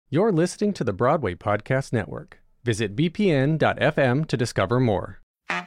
You're listening to the Broadway Podcast Network. Visit bpn.fm to discover more.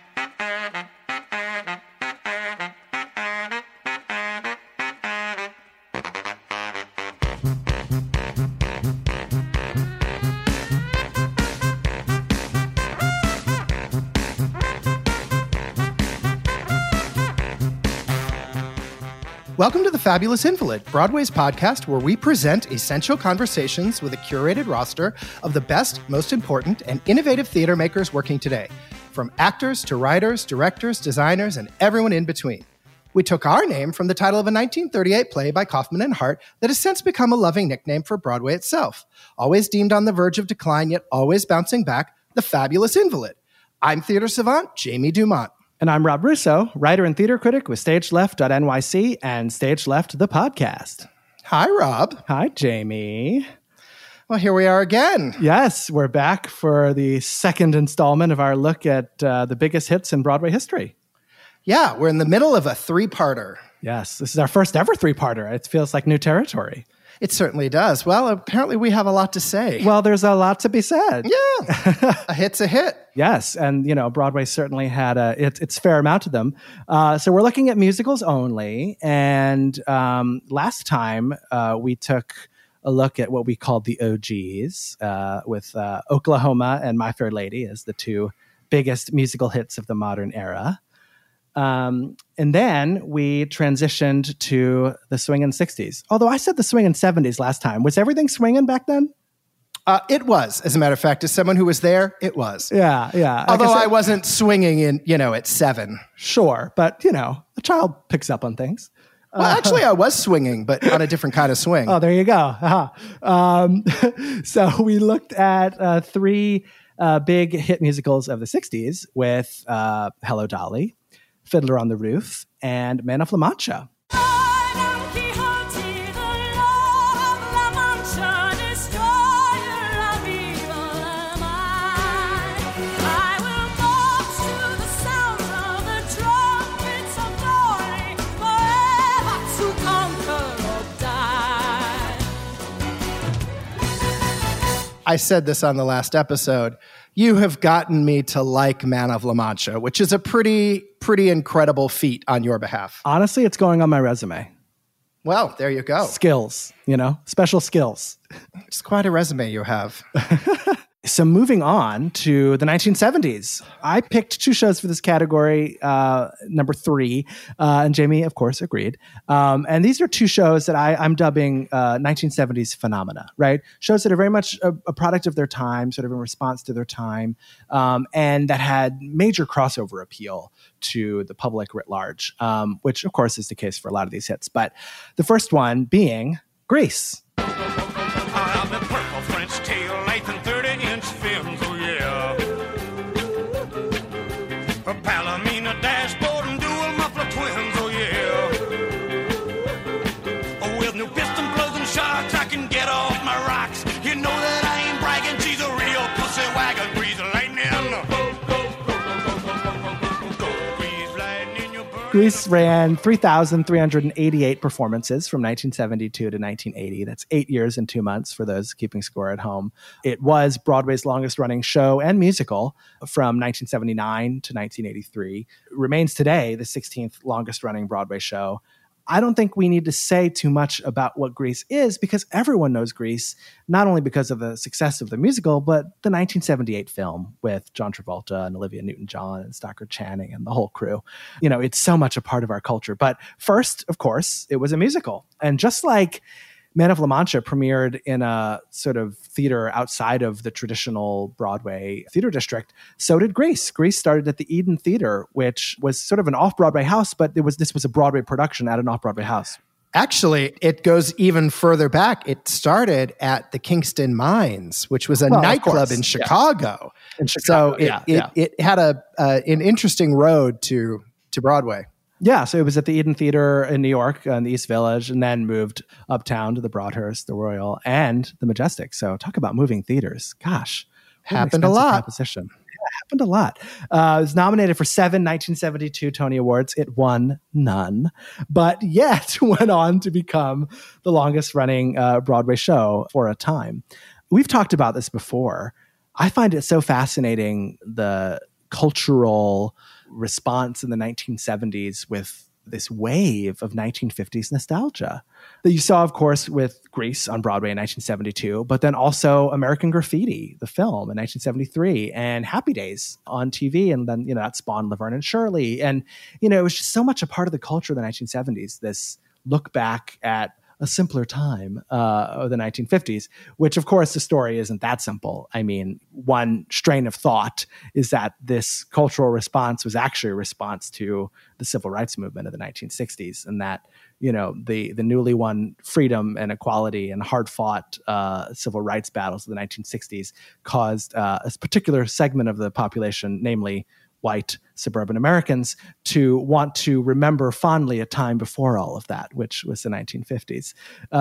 Welcome to The Fabulous Invalid, Broadway's podcast where we present essential conversations with a curated roster of the best, most important, and innovative theater makers working today, from actors to writers, directors, designers, and everyone in between. We took our name from the title of a 1938 play by Kaufman and Hart that has since become a loving nickname for Broadway itself. Always deemed on the verge of decline, yet always bouncing back, The Fabulous Invalid. I'm theater savant Jamie Dumont. And I'm Rob Russo, writer and theater critic with StageLeft.nyc and Stage Left, the podcast. Hi, Rob. Hi, Jamie. Well, here we are again. Yes, we're back for the second installment of our look at the biggest hits in Broadway history. Yeah, we're in the middle of a three-parter. Yes, this is our first ever three-parter. It feels like new territory. It certainly does. Well, apparently we have a lot to say. Well, there's a lot to be said. Yeah, a hit's a hit. Yes, and Broadway certainly had its fair amount of them. So we're looking at musicals only, and last time we took a look at what we called the OGs, with Oklahoma and My Fair Lady as the two biggest musical hits of the modern era. And then we transitioned to the swingin' 60s. Although I said the swingin' 70s last time. Was everything swingin' back then? It was, as a matter of fact. As someone who was there, it was. Yeah. Although I wasn't swinging at 7. Sure, but, a child picks up on things. Well, actually, I was swinging, but on a different kind of swing. Oh, there you go. Uh-huh. So we looked at three big hit musicals of the 60s with Hello, Dolly, Fiddler on the Roof, and Man of La Mancha. I said this on the last episode. You have gotten me to like Man of La Mancha, which is a pretty incredible feat on your behalf. Honestly, it's going on my resume. Well, there you go. Skills, special skills. It's quite a resume you have. So moving on to the 1970s, I picked two shows for this category, number 3, and Jamie, of course, agreed. And these are two shows that I'm dubbing 1970s phenomena, right? Shows that are very much a product of their time, sort of in response to their time, and that had major crossover appeal to the public writ large, which, of course, is the case for a lot of these hits. But the first one being Grease. Grease ran 3,388 performances from 1972 to 1980. That's 8 years and 2 months for those keeping score at home. It was Broadway's longest running show and musical from 1979 to 1983. It remains today the 16th longest running Broadway show. I don't think we need to say too much about what Grease is because everyone knows Grease, not only because of the success of the musical, but the 1978 film with John Travolta and Olivia Newton-John and Stockard Channing and the whole crew. It's so much a part of our culture. But first, of course, it was a musical. And just like Man of La Mancha premiered in a sort of theater outside of the traditional Broadway theater district, so did Grease. Grease started at the Eden Theater, which was sort of an off-Broadway house, but this was a Broadway production at an off-Broadway house. Actually, it goes even further back. It started at the Kingston Mines, which was a nightclub in Chicago. Yeah. In Chicago, so it had an interesting road to Broadway. Yeah, so it was at the Eden Theater in New York in the East Village, and then moved uptown to the Broadhurst, the Royal, and the Majestic. So talk about moving theaters. Gosh, happened a lot. Proposition. happened a lot. It was nominated for 7 1972 Tony Awards. It won none, but yet went on to become the longest running Broadway show for a time. we've talked about this before. I find it so fascinating, the cultural response in the 1970s with this wave of 1950s nostalgia that you saw, of course, with Grease on Broadway in 1972, but then also American Graffiti, the film, in 1973, and Happy Days on TV. And then, that spawned Laverne and Shirley. And, it was just so much a part of the culture of the 1970s, this look back at a simpler time of the 1950s, which, of course, the story isn't that simple. I mean, one strain of thought is that this cultural response was actually a response to the civil rights movement of the 1960s, and that, the newly won freedom and equality and hard-fought civil rights battles of the 1960s caused a particular segment of the population, namely white suburban Americans, to want to remember fondly a time before all of that, which was the 1950s.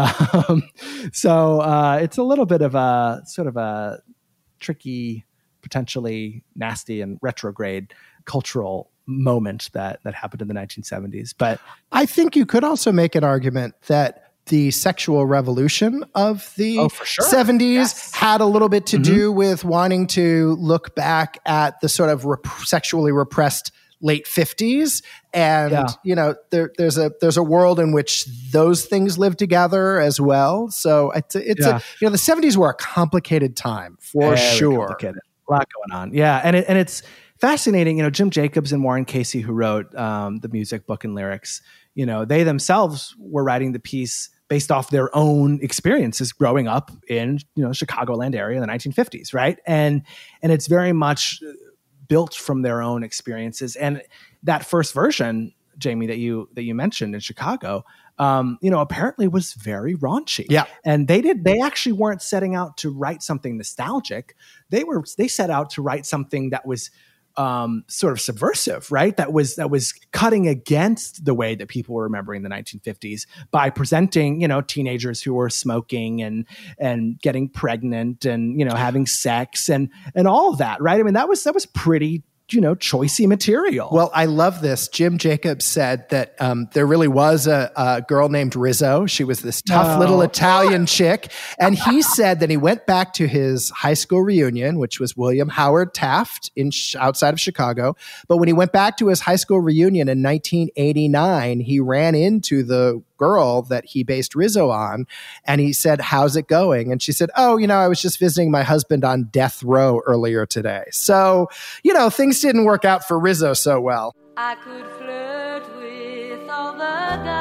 So it's a little bit of a sort of a tricky, potentially nasty and retrograde cultural moment that happened in the 1970s. But I think you could also make an argument that the sexual revolution of the 70s had a little bit to do with wanting to look back at the sort of sexually repressed late 50s. And, there's a world in which those things live together as well. So the 70s were a complicated time for sure. Complicated. A lot going on. Yeah. And it's fascinating. Jim Jacobs and Warren Casey, who wrote the music, book, and lyrics, they themselves were writing the piece based off their own experiences growing up in, Chicagoland area in the 1950s, right? And it's very much built from their own experiences. And that first version, Jamie, that you mentioned in Chicago, apparently was very raunchy. Yeah. And they actually weren't setting out to write something nostalgic. They set out to write something that was sort of subversive, right? That was cutting against the way that people were remembering the 1950s by presenting, teenagers who were smoking and getting pregnant and, having sex and all of that, right? I mean, that was pretty, choicey material. Well, I love this. Jim Jacobs said that there really was a girl named Rizzo. She was this tough little Italian chick. And he said that he went back to his high school reunion, which was William Howard Taft outside of Chicago. But when he went back to his high school reunion in 1989, he ran into the girl that he based Rizzo on. And he said, "How's it going?" And she said, "Oh, I was just visiting my husband on death row earlier today." So, things didn't work out for Rizzo so well. I could flirt with all the guys,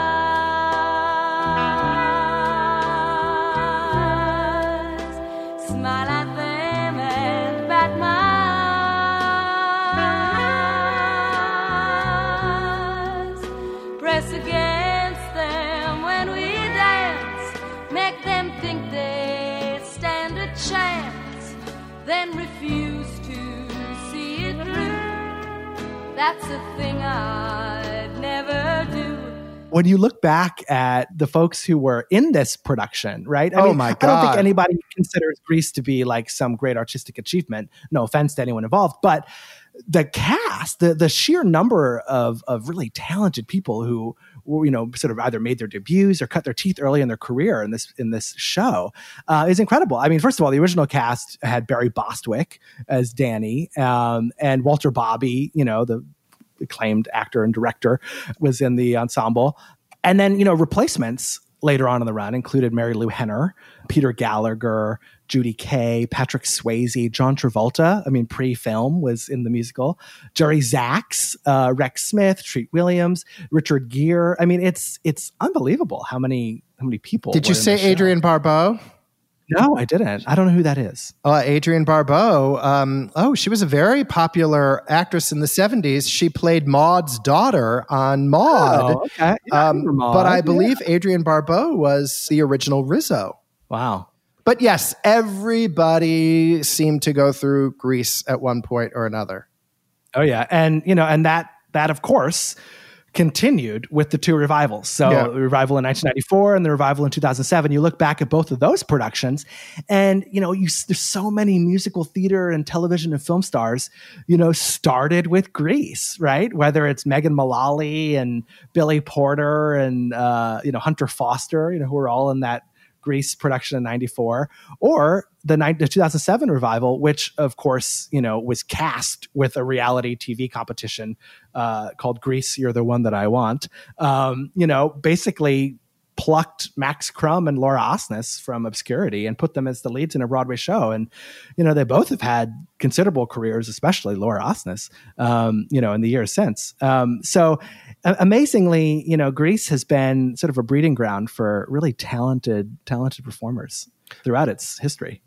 smile at them and bat my eyes, press against them when we dance, make them think they stand a chance, then refuse to see it through. That's a thing I'd never do. When you look back at the folks who were in this production, right? My God. I don't think anybody considers Grease to be like some great artistic achievement. No offense to anyone involved, but the cast, the sheer number of really talented people who sort of either made their debuts or cut their teeth early in their career in this show is incredible. I mean, first of all, the original cast had Barry Bostwick as Danny, and Walter Bobby, the acclaimed actor and director, was in the ensemble. And then, replacements later on in the run included Mary Lou Henner, Peter Gallagher, Judy Kaye, Patrick Swayze, John Travolta. I mean, pre-film was in the musical. Jerry Zaks, Rex Smith, Treat Williams, Richard Gere. I mean, it's unbelievable how many people. Did you say Adrienne Barbeau? No, I didn't. I don't know who that is. Adrienne Barbeau. She was a very popular actress in the 70s. She played Maude's daughter on Maude. Oh, okay. Yeah, Maude. But I believe Adrienne Barbeau was the original Rizzo. Wow. But yes, everybody seemed to go through Grease at one point or another. Oh yeah, and and that of course continued with the two revivals. So the revival in 1994 and the revival in 2007. You look back at both of those productions and, there's so many musical theater and television and film stars, started with Grease, right? Whether it's Megan Mullally and Billy Porter and, Hunter Foster, who are all in that Grease production in 94, or the 2007 revival, which of course, was cast with a reality TV competition called Grease, You're the One That I Want, basically plucked Max Crumb and Laura Osnes from obscurity and put them as the leads in a Broadway show. And, they both have had considerable careers, especially Laura Osnes, in the years since. So amazingly, Grease has been sort of a breeding ground for really talented performers throughout its history.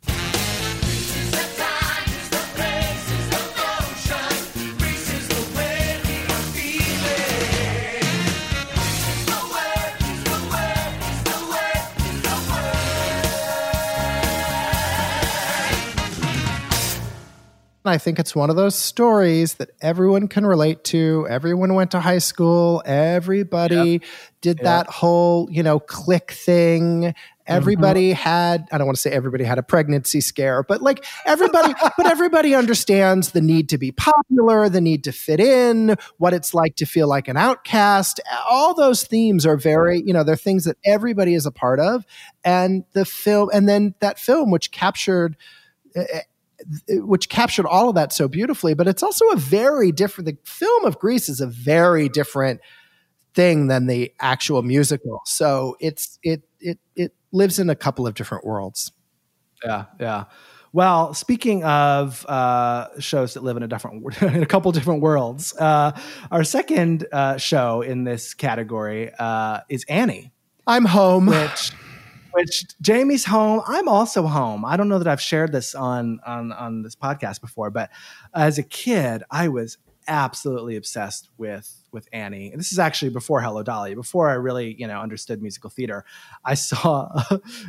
I think it's one of those stories that everyone can relate to. Everyone went to high school. Everybody did that whole, clique thing. Everybody had, I don't want to say everybody had a pregnancy scare, but like everybody understands the need to be popular, the need to fit in, what it's like to feel like an outcast. All those themes are very, they're things that everybody is a part of. And the film, and then that film, which captured all of that so beautifully, but it's also the film of Grease is a very different thing than the actual musical. So it lives in a couple of different worlds. Yeah. Well, speaking of shows that live in a couple different worlds, our second show in this category is Annie. I'm home. Which Jamie's home. I'm also home. I don't know that I've shared this on this podcast before, but as a kid, I was absolutely obsessed with Annie. And this is actually before Hello Dolly, before I really, understood musical theater. I saw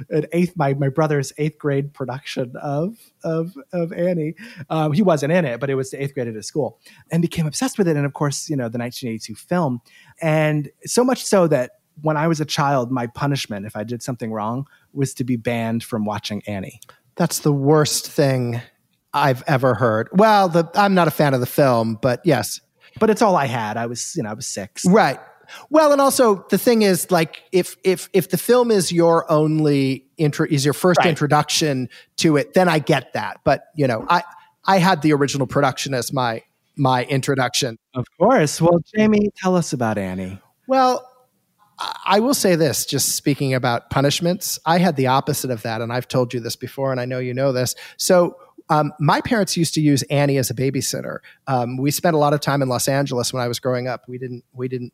my brother's 8th grade production of Annie. He wasn't in it, but it was the 8th grade at his school, and became obsessed with it. And of course, the 1982 film. And so much so that when I was a child, my punishment, if I did something wrong, was to be banned from watching Annie. That's the worst thing I've ever heard. Well, I'm not a fan of the film, but yes. But it's all I had. I was 6. Right. Well, and also the thing is, like, if the film is your only is your first introduction to it, then I get that. But I had the original production as my introduction. Of course. Well, Jamie, tell us about Annie. Well, I will say this, just speaking about punishments, I had the opposite of that. And I've told you this before, and I know you know this. So my parents used to use Annie as a babysitter. We spent a lot of time in Los Angeles when I was growing up. We didn't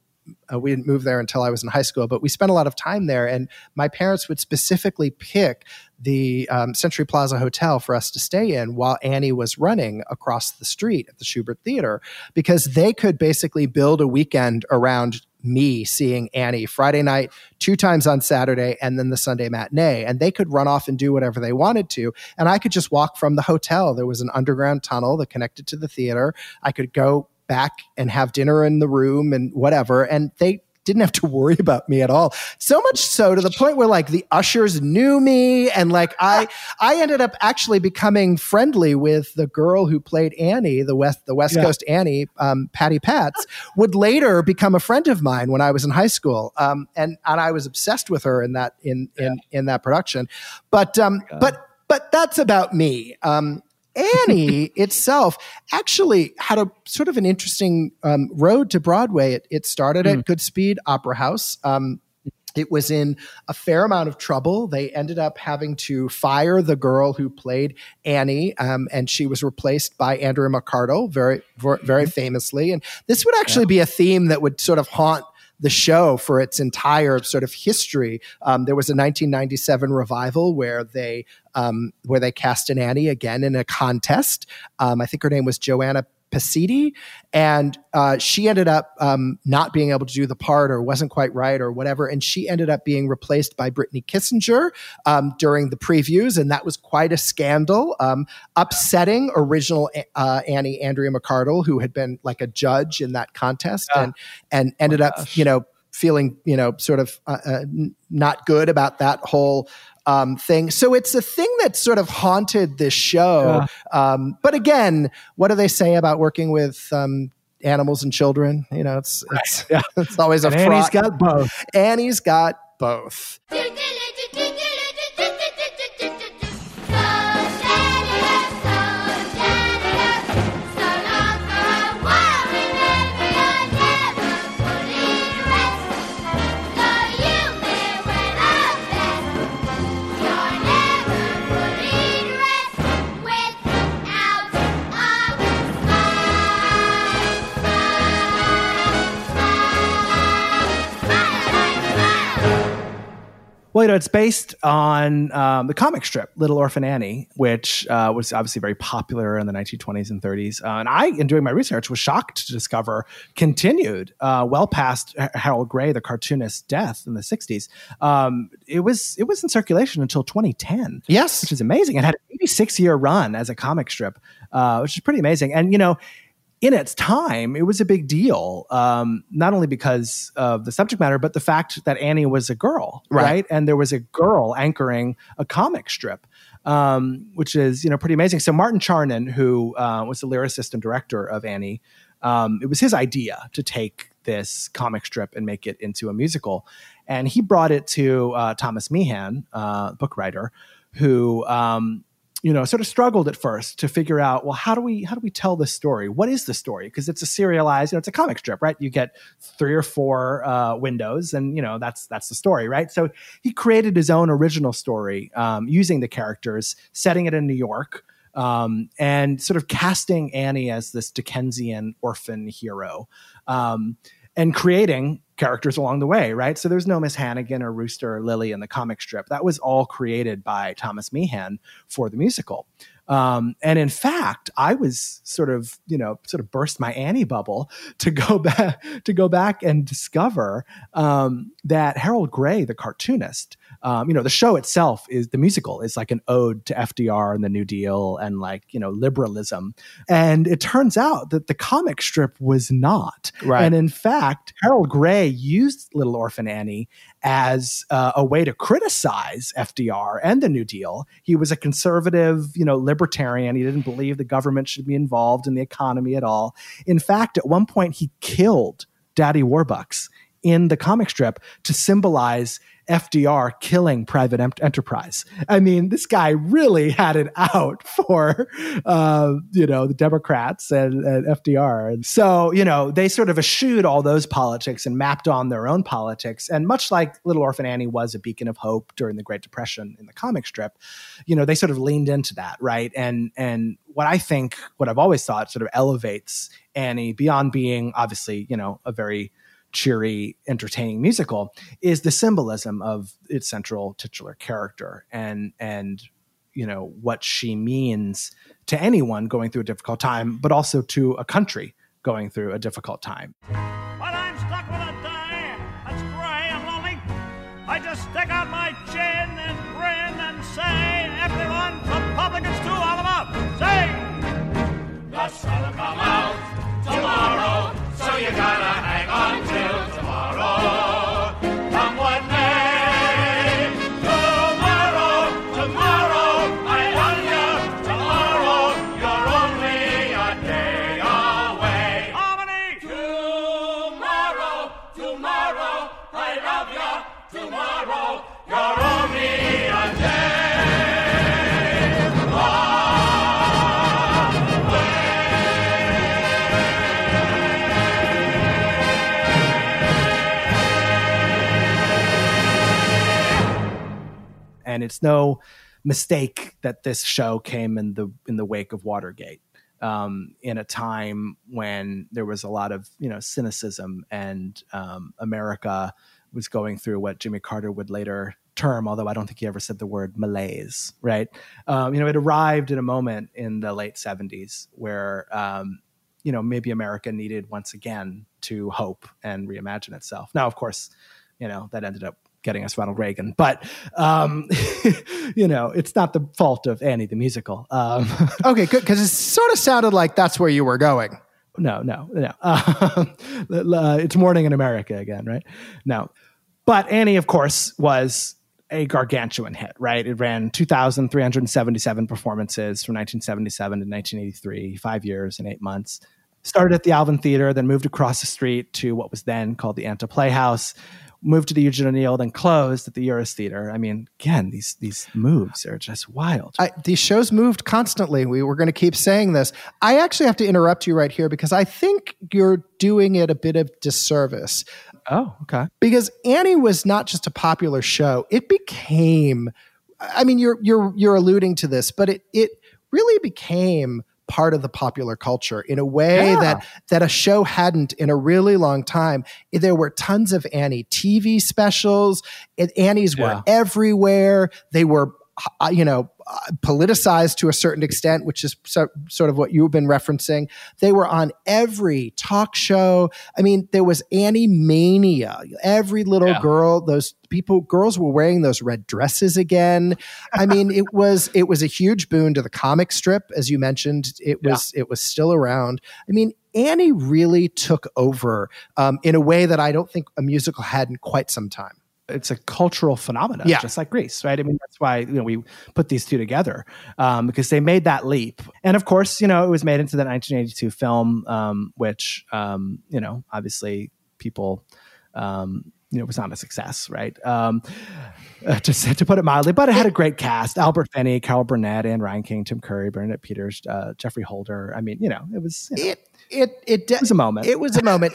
move there until I was in high school, but we spent a lot of time there. And my parents would specifically pick the Century Plaza Hotel for us to stay in while Annie was running across the street at the Shubert Theater, because they could basically build a weekend around me seeing Annie Friday night, 2 times on Saturday, and then the Sunday matinee. And they could run off and do whatever they wanted to. And I could just walk from the hotel. There was an underground tunnel that connected to the theater. I could go back and have dinner in the room and whatever. And they didn't have to worry about me at all. So much so to the point where like the ushers knew me. And like I ended up actually becoming friendly with the girl who played Annie, the West Coast Annie, Patty Patz, would later become a friend of mine when I was in high school. And I was obsessed with her in that production. But that's about me. Annie itself actually had a sort of an interesting road to Broadway. It started at Goodspeed Opera House. It was in a fair amount of trouble. They ended up having to fire the girl who played Annie, and she was replaced by Andrea McArdle, very famously. And this would actually be a theme that would sort of haunt the show for its entire sort of history. There was a 1997 revival where they cast an Annie again in a contest. I think her name was Joanna Pasiti, and she ended up not being able to do the part, or wasn't quite right, or whatever, and she ended up being replaced by Brittany Kissinger during the previews, and that was quite a scandal, upsetting original Annie, Andrea McArdle, who had been like a judge in that contest, and ended up feeling sort of not good about that whole thing. So it's a thing that sort of haunted this show. But again, what do they say about working with animals and children? It's always a fraught. Annie's got both. Annie's got both. Well, it's based on the comic strip Little Orphan Annie, which was obviously very popular in the 1920s and 30s. And I, in doing my research, was shocked to discover continued well past Harold Gray, the cartoonist's death in the 60s. It was in circulation until 2010. Yes. Which is amazing. It had an 86-year run as a comic strip, which is pretty amazing. And, in its time, it was a big deal, not only because of the subject matter, but the fact that Annie was a girl, right? And there was a girl anchoring a comic strip, which is, pretty amazing. So Martin Charnin, who was the lyricist and director of Annie, it was his idea to take this comic strip and make it into a musical. And he brought it to Thomas Meehan, book writer, who sort of struggled at first to figure out, well, how do we tell this story? What is the story? Because it's a serialized, it's a comic strip, right? You get 3 or 4 windows, and that's the story, right? So he created his own original story using the characters, setting it in New York, and sort of casting Annie as this Dickensian orphan hero, and creating characters along the way, right? So there's no Miss Hannigan or Rooster or Lily in the comic strip. That was all created by Thomas Meehan for the musical. And in fact, I was sort of burst my Annie bubble to go back and discover that Harold Gray, the cartoonist, the show itself the musical is like an ode to FDR and the New Deal and liberalism. And it turns out that the comic strip was not. Right. And in fact, Harold Gray used Little Orphan Annie as a way to criticize FDR and the New Deal. He was a conservative, libertarian. He didn't believe the government should be involved in the economy at all. In fact, at one point, he killed Daddy Warbucks in the comic strip to symbolize FDR killing private enterprise. I mean, this guy really had it out for, the Democrats and FDR. And so, they sort of eschewed all those politics and mapped on their own politics. And much like Little Orphan Annie was a beacon of hope during the Great Depression in the comic strip, they sort of leaned into that, right? And what I've always thought sort of elevates Annie beyond being obviously, a very cheery, entertaining musical is the symbolism of its central titular character and what she means to anyone going through a difficult time, but also to a country going through a difficult time. But I'm stuck with a day that's gray and lonely. I just stick out my chin and grin and say, everyone from publicans to all of us, sing! The sun will come out tomorrow, so you gotta hang on till tomorrow. Come what may. Tomorrow, I love you. Tomorrow, you're only a day away. Harmony! Tomorrow, I love you. Tomorrow, you're only a day. And it's no mistake that this show came in the wake of Watergate, in a time when there was a lot of cynicism, and America was going through what Jimmy Carter would later term, although I don't think he ever said the word, malaise. Right? It arrived in a moment in the late 70s where maybe America needed once again to hope and reimagine itself. Now, of course, that ended up getting us Ronald Reagan, but it's not the fault of Annie the musical. Okay, good, because it sort of sounded like that's where you were going. No. It's morning in America again, right? No, but Annie, of course, was a gargantuan hit, right? It ran 2,377 performances from 1977 to 1983, 5 years and 8 months. Started at the Alvin Theater, then moved across the street to what was then called the Anta Playhouse. Moved to the Eugene O'Neill, then closed at the Uris Theater. I mean, again, these moves are just wild. These shows moved constantly. We were going to keep saying this. I actually have to interrupt you right here because I think you're doing it a bit of disservice. Oh, okay. Because Annie was not just a popular show. It became, I mean, you're alluding to this, but it really became part of the popular culture in a way that a show hadn't in a really long time. There were tons of Annie TV specials. Annies were everywhere. They were, politicized to a certain extent, which is sort of what you've been referencing. They were on every talk show. I mean, there was Annie mania. Every little girl, girls were wearing those red dresses again. I mean, it was a huge boon to the comic strip, as you mentioned. It was still around. I mean, Annie really took over in a way that I don't think a musical had in quite some time. It's a cultural phenomenon, just like Grease, right? I mean, that's why we put these two together because they made that leap. And of course, it was made into the 1982 film, which obviously people, was not a success, right? To put it mildly, but it had a great cast: Albert Finney, Carol Burnett, Anne Ryan King, Tim Curry, Bernadette Peters, Jeffrey Holder. I mean, it was it was a moment. It was a moment.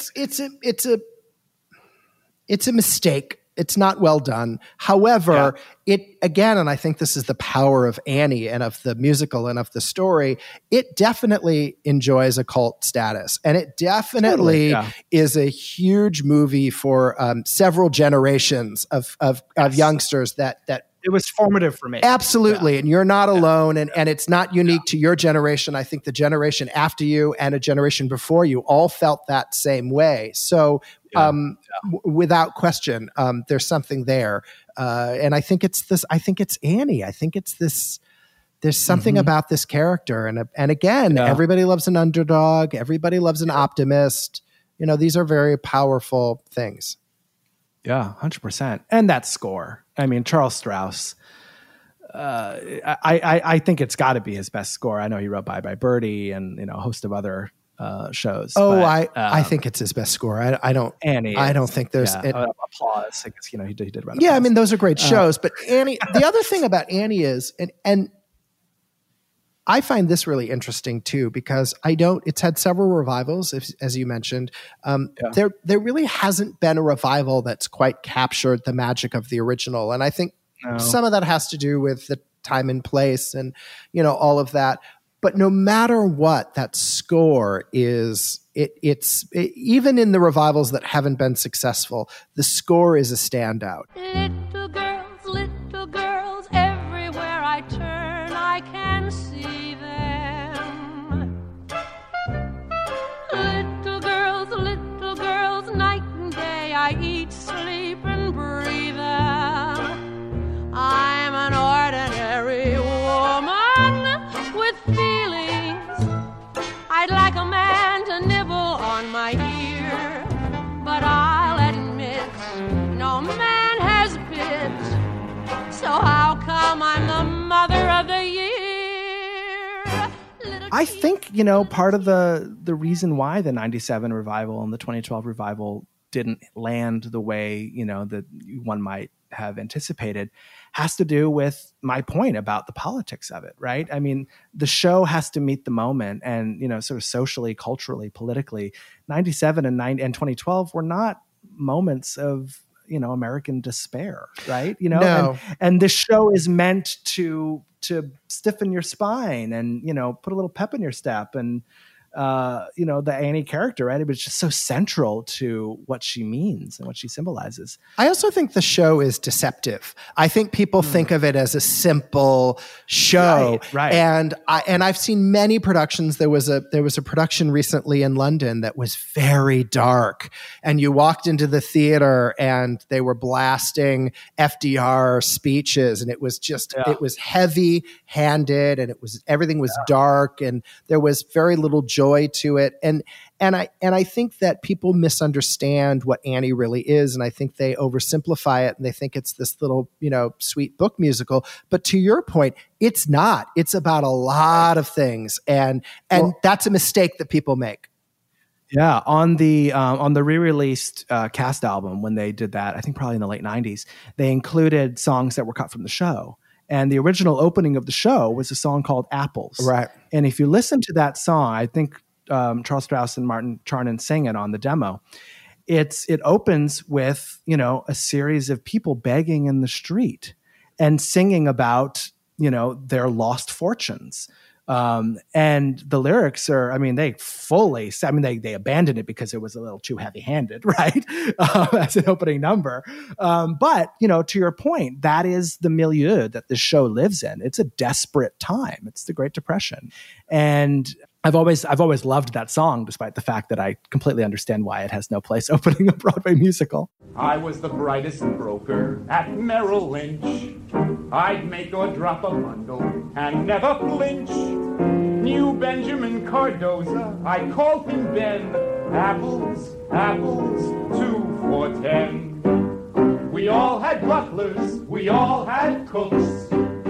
It's a mistake. It's not well done. However, it again, and I think this is the power of Annie and of the musical and of the story, it definitely enjoys a cult status. And it definitely is a huge movie for several generations of youngsters that it was formative for me. Absolutely. Yeah. And you're not alone. And it's not unique to your generation. I think the generation after you and a generation before you all felt that same way. So without question, there's something there. And I think it's Annie. I think it's this, there's something about this character. And again, everybody loves an underdog. Everybody loves an optimist. These are very powerful things. Yeah, 100%. And that score. I mean, Charles Strouse, I think it's got to be his best score. I know he wrote Bye Bye Birdie and a host of other shows. I think it's his best score. I don't think there's applause. I guess he did write applause. Yeah, I mean those are great shows. But Annie, the other thing about Annie is, and I find this really interesting too, because it's had several revivals, as you mentioned. There really hasn't been a revival that's quite captured the magic of the original. And I think some of that has to do with the time and place and, all of that. But no matter what, that score is, it's even in the revivals that haven't been successful, the score is a standout. Little girls, everywhere I turn, I can see them. Little girls, night and day, I eat, sleep, and breathe them. I'm an ordinary woman with feelings. I'd like a man to nibble on my ear, but I'll admit no man has bit. So how come I'm the mother of the year? I think, part of the reason why the 97 revival and the 2012 revival didn't land the way, that one might have anticipated has to do with my point about the politics of it, right? I mean, the show has to meet the moment and, sort of socially, culturally, politically. 97 and 2012 were not moments of, American despair, right? No. And this show is meant to stiffen your spine and, put a little pep in your step and, the Annie character, right? It was just so central to what she means and what she symbolizes. I also think the show is deceptive. I think people think of it as a simple show. Right. And I've seen many productions. There was a production recently in London that was very dark. And you walked into the theater and they were blasting FDR speeches. And it was just, it was heavy handed and everything was dark and there was very little joy to it. And I think that people misunderstand what Annie really is. And I think they oversimplify it and they think it's this little, sweet book musical. But to your point, it's not. It's about a lot of things. And that's a mistake that people make. Yeah. On the re-released cast album, when they did that, I think probably in the late 90s, they included songs that were cut from the show. And the original opening of the show was a song called Apples. Right. And if you listen to that song, I think Charles Strouse and Martin Charnin sing it on the demo. It opens with, a series of people begging in the street and singing about, their lost fortunes. And the lyrics are, they abandoned it because it was a little too heavy-handed, right? As an opening number. But, to your point, that is the milieu that the show lives in. It's a desperate time. It's the Great Depression. And I've always loved that song, despite the fact that I completely understand why it has no place opening a Broadway musical. I was the brightest broker at Merrill Lynch. I'd make or drop a bundle and never flinch. Knew Benjamin Cardoza, I called him Ben. Apples, 2 for 10. We all had butlers, we all had cooks.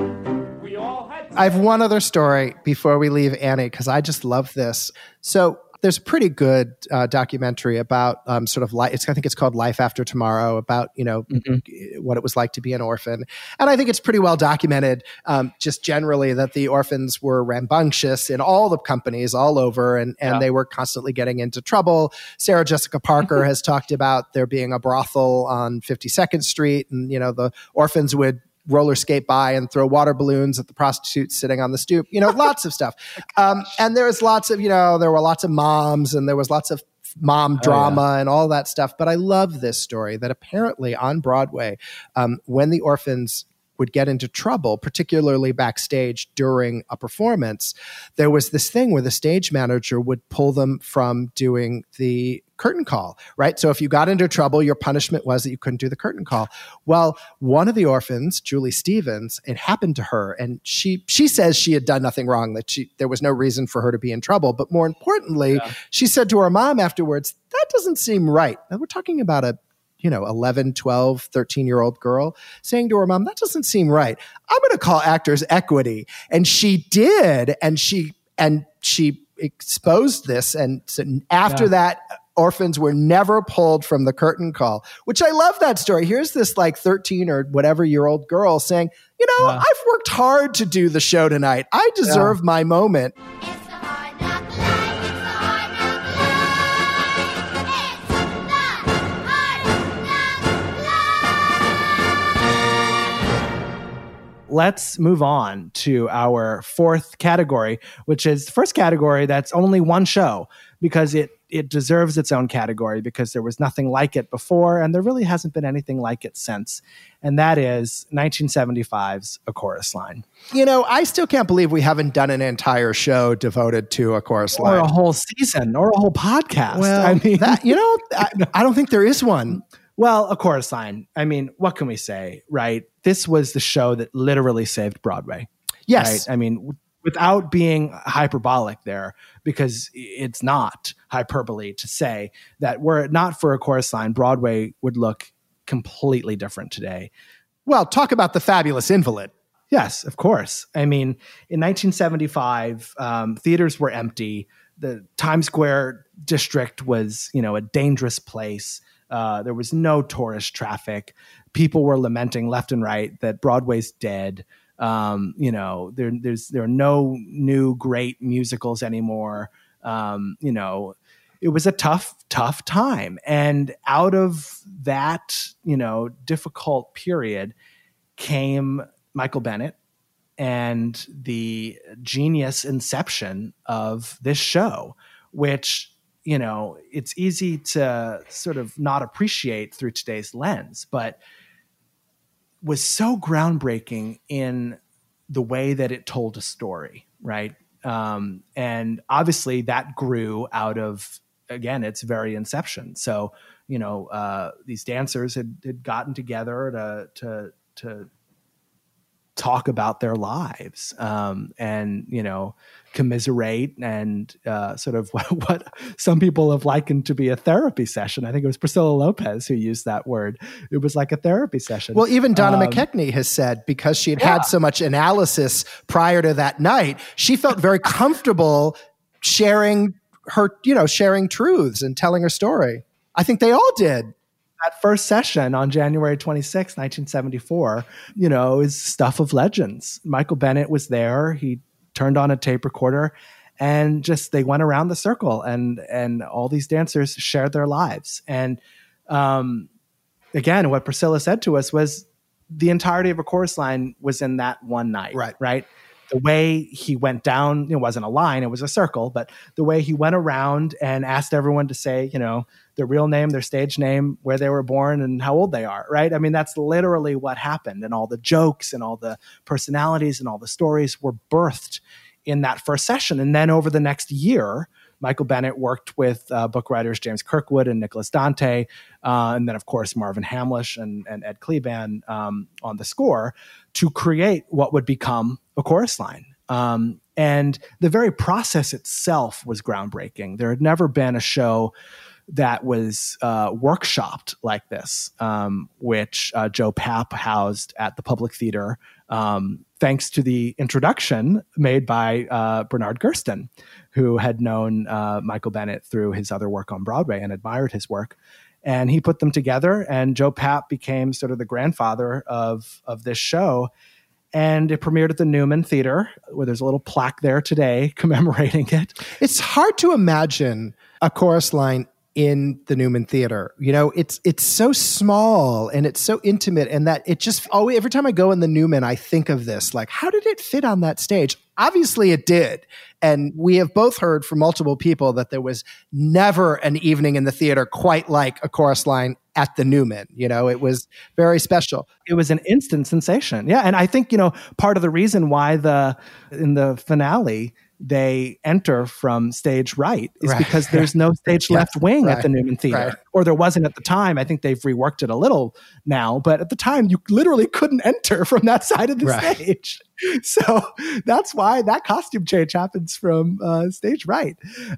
I have one other story before we leave Annie, because I just love this. So there's a pretty good documentary about sort of life. I think it's called Life After Tomorrow, about, what it was like to be an orphan. And I think it's pretty well documented just generally that the orphans were rambunctious in all the companies all over, and they were constantly getting into trouble. Sarah Jessica Parker has talked about there being a brothel on 52nd Street, and, the orphans would roller skate by and throw water balloons at the prostitutes sitting on the stoop, lots of stuff. And there's lots of, there were lots of moms, and there was lots of mom drama and all that stuff. But I love this story that apparently on Broadway, when the orphans would get into trouble, particularly backstage during a performance, there was this thing where the stage manager would pull them from doing the curtain call, right? So if you got into trouble, your punishment was that you couldn't do the curtain call. Well, one of the orphans, Julie Stevens, it happened to her, and she says she had done nothing wrong, that there was no reason for her to be in trouble. But more importantly, she said to her mom afterwards, that doesn't seem right. Now we're talking about a 11, 12, 13-year-old girl saying to her mom, that doesn't seem right. I'm going to call Actors Equity. And she did. And she exposed this. And so after that, orphans were never pulled from the curtain call, which I love that story. Here's this 13 or whatever year old girl saying, I've worked hard to do the show tonight. I deserve my moment. Let's move on to our fourth category, which is the first category that's only one show, because it deserves its own category, because there was nothing like it before, and there really hasn't been anything like it since. And that is 1975's A Chorus Line. I still can't believe we haven't done an entire show devoted to A Chorus Line. Or a whole season, or a whole podcast. Well, I don't think there is one. Well, A Chorus Line, what can we say, right? This was the show that literally saved Broadway. Yes. Right? Without being hyperbolic there, because it's not hyperbole to say that were it not for A Chorus Line, Broadway would look completely different today. Well, talk about The Fabulous Invalid. Yes, of course. In 1975, theaters were empty. The Times Square district was, a dangerous place. There was no tourist traffic. People were lamenting left and right that Broadway's dead. There are no new great musicals anymore. It was a tough time. And out of that, difficult period came Michael Bennett and the genius inception of this show, which, it's easy to sort of not appreciate through today's lens, but was so groundbreaking in the way that it told a story, right? And obviously that grew out of, again, its very inception. So, these dancers had gotten together to talk about their lives, and, commiserate and sort of what some people have likened to be a therapy session. I think it was Priscilla Lopez who used that word. It was like a therapy session. Well, even Donna McKechnie has said, because she had so much analysis prior to that night, she felt very comfortable sharing truths and telling her story. I think they all did. That first session on January 26, 1974, is stuff of legends. Michael Bennett was there. He turned on a tape recorder, and they went around the circle, and all these dancers shared their lives. And again, what Priscilla said to us was the entirety of A Chorus Line was in that one night, right? the way he went down, it wasn't a line, it was a circle, but the way he went around and asked everyone to say, their real name, their stage name, where they were born, and how old they are, right? I mean, that's literally what happened. And all the jokes and all the personalities and all the stories were birthed in that first session. And then over the next year, Michael Bennett worked with book writers James Kirkwood and Nicholas Dante, and then, of course, Marvin Hamlisch and Ed Kleban on the score to create what would become A Chorus Line. And the very process itself was groundbreaking. There had never been a show that was workshopped like this, which Joe Papp housed at the Public Theater, thanks to the introduction made by Bernard Gersten, who had known Michael Bennett through his other work on Broadway and admired his work. And he put them together, and Joe Papp became sort of the grandfather of this show. And it premiered at the Newman Theater, where there's a little plaque there today commemorating it. It's hard to imagine A Chorus Line in the Newman Theater. It's so small and it's so intimate, and that it just every time I go in the Newman, I think of this, like, how did it fit on that stage? Obviously it did. And we have both heard from multiple people that there was never an evening in the theater quite like A Chorus Line at the Newman. It was very special. It was an instant sensation. Yeah. And I think, part of the reason why in the finale, they enter from stage right is because there's no stage left wing at the Newman Theater, or there wasn't at the time. I think they've reworked it a little now, but at the time you literally couldn't enter from that side of the stage. So that's why that costume change happens from stage right.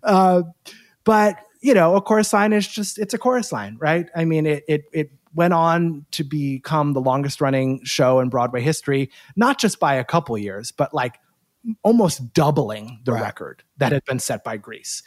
But A Chorus Line is it's A Chorus Line, right? I mean, it went on to become the longest running show in Broadway history, not just by a couple years, but like almost doubling the record that had been set by Grease.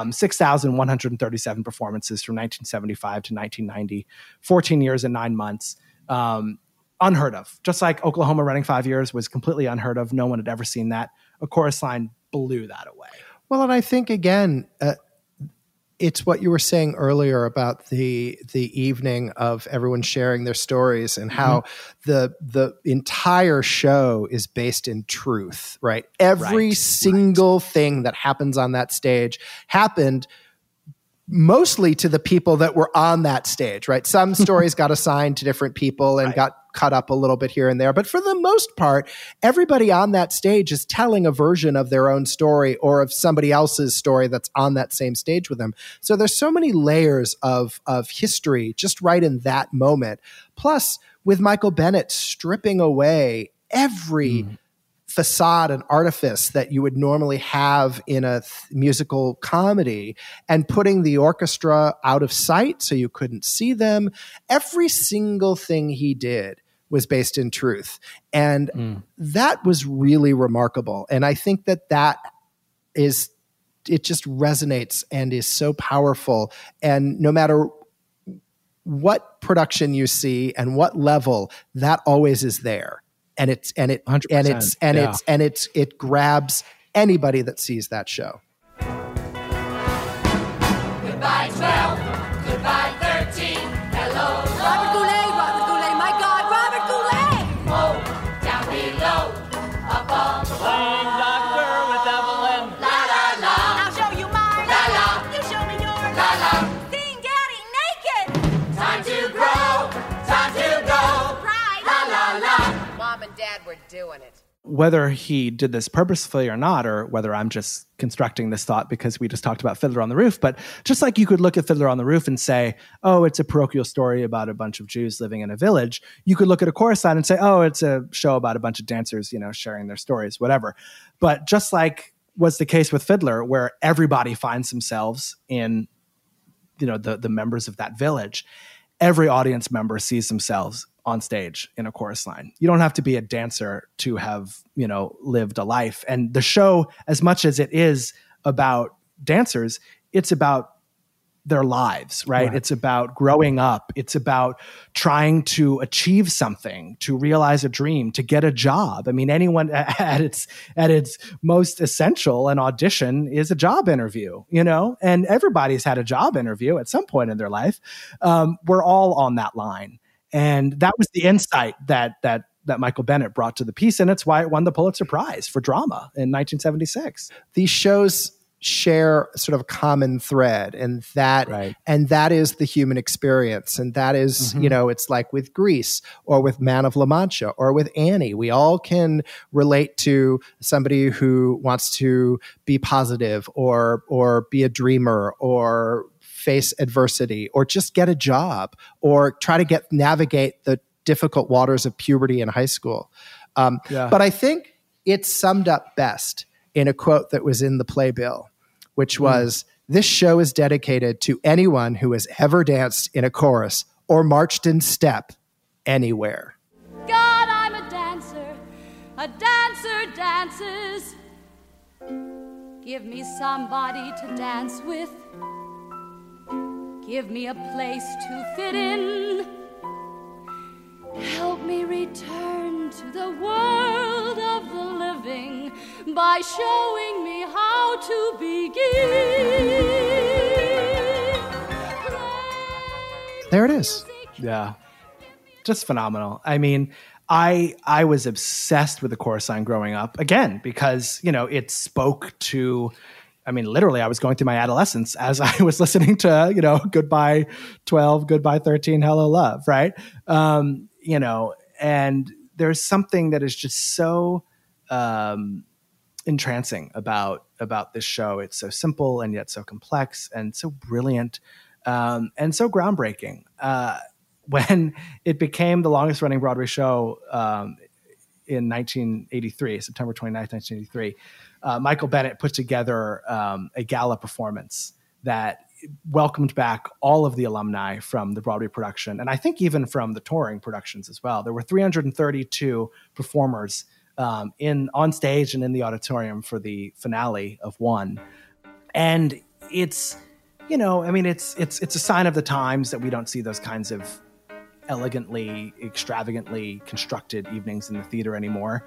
6,137 performances from 1975 to 1990, 14 years and 9 months. Unheard of. Just like Oklahoma running 5 years was completely unheard of. No one had ever seen that. A Chorus Line blew that away. Well, and I think, again, it's what you were saying earlier about the evening of everyone sharing their stories and how the entire show is based in truth, right? Every single thing that happens on that stage happened mostly to the people that were on that stage, right? Some stories got assigned to different people and got cut up a little bit here and there. But for the most part, everybody on that stage is telling a version of their own story or of somebody else's story that's on that same stage with them. So there's so many layers of history just right in that moment. Plus, with Michael Bennett stripping away every facade and artifice that you would normally have in a musical comedy and putting the orchestra out of sight so you couldn't see them. Every single thing he did was based in truth. And that was really remarkable. And I think that it just resonates and is so powerful. And no matter what production you see and what level, that always is there. And it grabs anybody that sees that show. Goodbye 12, goodbye 13, hello Robert Goulet, my God, Robert Goulet. Oh, down below, above, Playing doctor with Evelyn. la la la. I'll show you mine. La la. You show me yours. La la. Seeing Daddy naked. Time to grow, time to go. Pride. La la la. Mom and Dad were doing it. Whether he did this purposefully or not, or whether I'm just constructing this thought because we just talked about Fiddler on the Roof, but just like you could look at Fiddler on the Roof and say, oh, it's a parochial story about a bunch of Jews living in a village, you could look at A Chorus Line and say, oh, it's a show about a bunch of dancers, sharing their stories, whatever. But just like was the case with Fiddler, where everybody finds themselves in, the members of that village, every audience member sees themselves on stage in A Chorus Line. You don't have to be a dancer to have, lived a life. And the show, as much as it is about dancers, it's about their lives, right? It's about growing up. It's about trying to achieve something, to realize a dream, to get a job. I mean, anyone at its most essential, an audition is a job interview, and everybody's had a job interview at some point in their life. We're all on that line. And that was the insight that that Michael Bennett brought to the piece, and it's why it won the Pulitzer Prize for drama in 1976. These shows share sort of a common thread, and that is the human experience, and that is it's like with Grease or with Man of La Mancha or with Annie. We all can relate to somebody who wants to be positive or be a dreamer or face adversity or just get a job or try to navigate the difficult waters of puberty in high school. But I think it's summed up best in a quote that was in the playbill, which was, "This show is dedicated to anyone who has ever danced in a chorus or marched in step anywhere." God, I'm a dancer dances. Give me somebody to dance with. Give me a place to fit in. Help me return to the world of the living by showing me how to begin. There it is. Yeah. Just phenomenal. I mean, I was obsessed with the chorus line growing up, again, because, it spoke to, literally I was going through my adolescence as I was listening to, Goodbye 12, Goodbye 13, Hello Love, right? And there's something that is just so entrancing about this show. It's so simple and yet so complex and so brilliant and so groundbreaking. When it became the longest running Broadway show in 1983, September 29th, 1983, Michael Bennett put together a gala performance that welcomed back all of the alumni from the Broadway production, and I think even from the touring productions as well. There were 332 performers on stage and in the auditorium for the finale of One. And it's, it's a sign of the times that we don't see those kinds of elegantly, extravagantly constructed evenings in the theater anymore.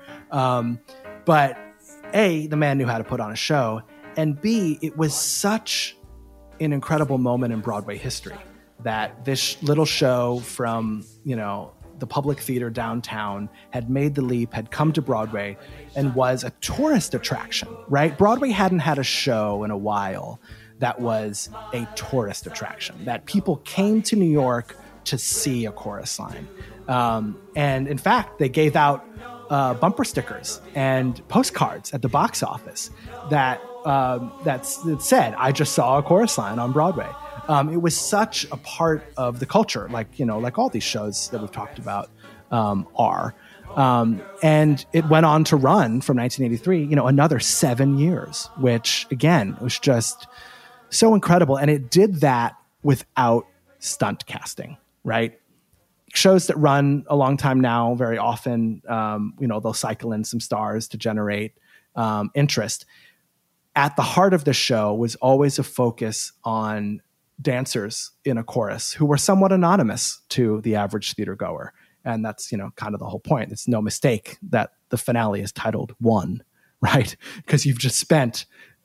But A, the man knew how to put on a show, and B, it was such an incredible moment in Broadway history that this little show from, the public theater downtown had made the leap, had come to Broadway, and was a tourist attraction, right? Broadway hadn't had a show in a while that was a tourist attraction, that people came to New York to see a chorus line. And in fact, they gave out bumper stickers and postcards at the box office that said, "I just saw a chorus line on Broadway." It was such a part of the culture, like all these shows that we've talked about are. And it went on to run from 1983, another 7 years, which again was just so incredible. And it did that without stunt casting, right? Shows that run a long time now, very often, they'll cycle in some stars to generate interest. At the heart of the show was always a focus on dancers in a chorus who were somewhat anonymous to the average theater goer. And that's, kind of the whole point. It's no mistake that the finale is titled One, right? Because you've just spent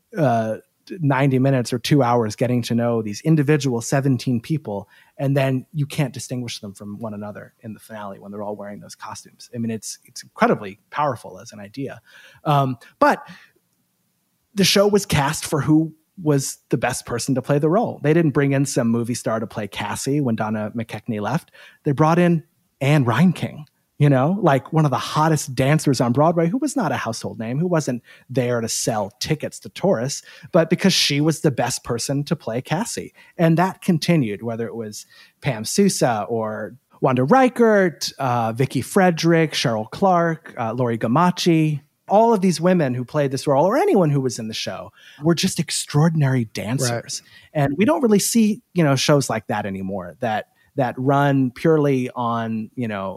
90 minutes or 2 hours getting to know these individual 17 people, and then you can't distinguish them from one another in the finale when they're all wearing those costumes. It's incredibly powerful as an idea. But the show was cast for who was the best person to play the role. They didn't bring in some movie star to play Cassie when Donna McKechnie left. They brought in Anne Reinking, like one of the hottest dancers on Broadway, who was not a household name, who wasn't there to sell tickets to tourists, but because she was the best person to play Cassie. And that continued, whether it was Pam Sousa or Wanda Reichert, Vicki Frederick, Cheryl Clark, Lori Gamache. All of these women who played this role, or anyone who was in the show, were just extraordinary dancers. Right. And we don't really see, shows like that anymore that run purely on,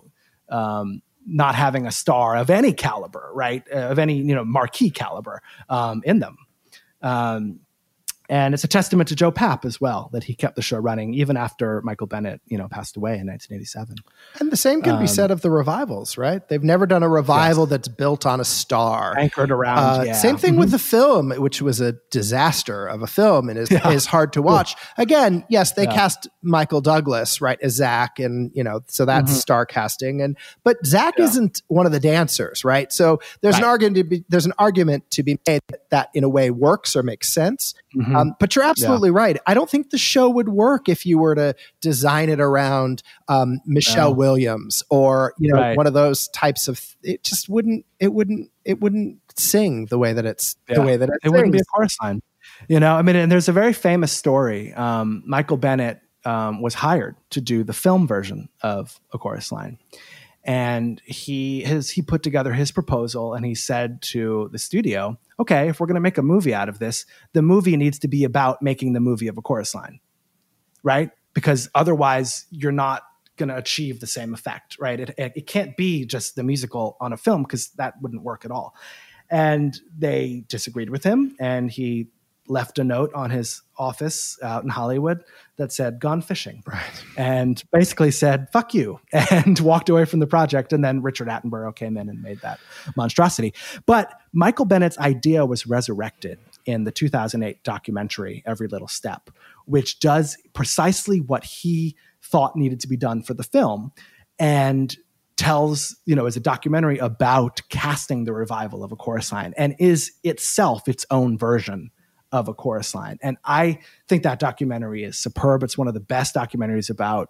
not having a star of any caliber, right? Of any, marquee caliber in them. And it's a testament to Joe Papp as well that he kept the show running even after Michael Bennett, passed away in 1987. And the same can be said of the revivals, right? They've never done a revival that's built on a star. Anchored around. Same thing with the film, which was a disaster of a film and is hard to watch. Again, yes, they cast Michael Douglas, right, as Zach, and so that's star casting. But Zach isn't one of the dancers, right? So there's an argument to be made that in a way works or makes sense. But you're absolutely right. I don't think the show would work if you were to design it around Michelle Williams or one of those types of. It just wouldn't. It wouldn't sing the way that the way that it wouldn't be a chorus line. And there's a very famous story. Michael Bennett was hired to do the film version of A Chorus Line. And he put together his proposal and he said to the studio, okay, if we're going to make a movie out of this, the movie needs to be about making the movie of A Chorus Line, right? Because otherwise you're not going to achieve the same effect, right? It can't be just the musical on a film because that wouldn't work at all. And they disagreed with him and he left a note on his office out in Hollywood that said, gone fishing. Right. And basically said, fuck you, and walked away from the project. And then Richard Attenborough came in and made that monstrosity. But Michael Bennett's idea was resurrected in the 2008 documentary, Every Little Step, which does precisely what he thought needed to be done for the film and tells, is a documentary about casting the revival of A Chorus Line and is itself its own version of A Chorus Line. And I think that documentary is superb. It's one of the best documentaries about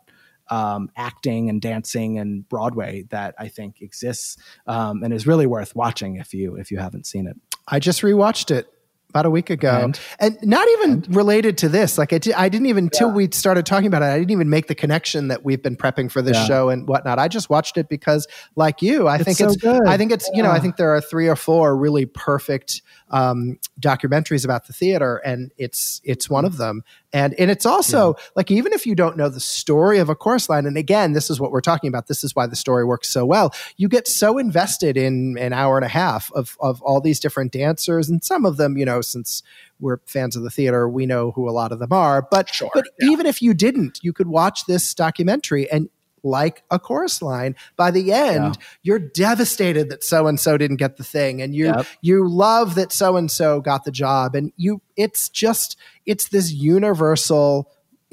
acting and dancing and Broadway that I think exists, and is really worth watching if you haven't seen it. I just rewatched it about a week ago, and not even related to this. Like I didn't even until we started talking about it. I didn't even make the connection that we've been prepping for this show and whatnot. I just watched it because, like you, I think it's good. I think it's I think there are 3 or 4 really perfect documentaries about the theater, and it's one of them. And it's also like, even if you don't know the story of A Chorus Line, and again, this is what we're talking about. This is why the story works so well. You get so invested in an hour and a half of all these different dancers, and some of them, since we're fans of the theater, we know who a lot of them are. But even if you didn't, you could watch this documentary and, like A Chorus Line, by the end, you're devastated that so-and-so didn't get the thing. And you love that so-and-so got the job. And it's this universal,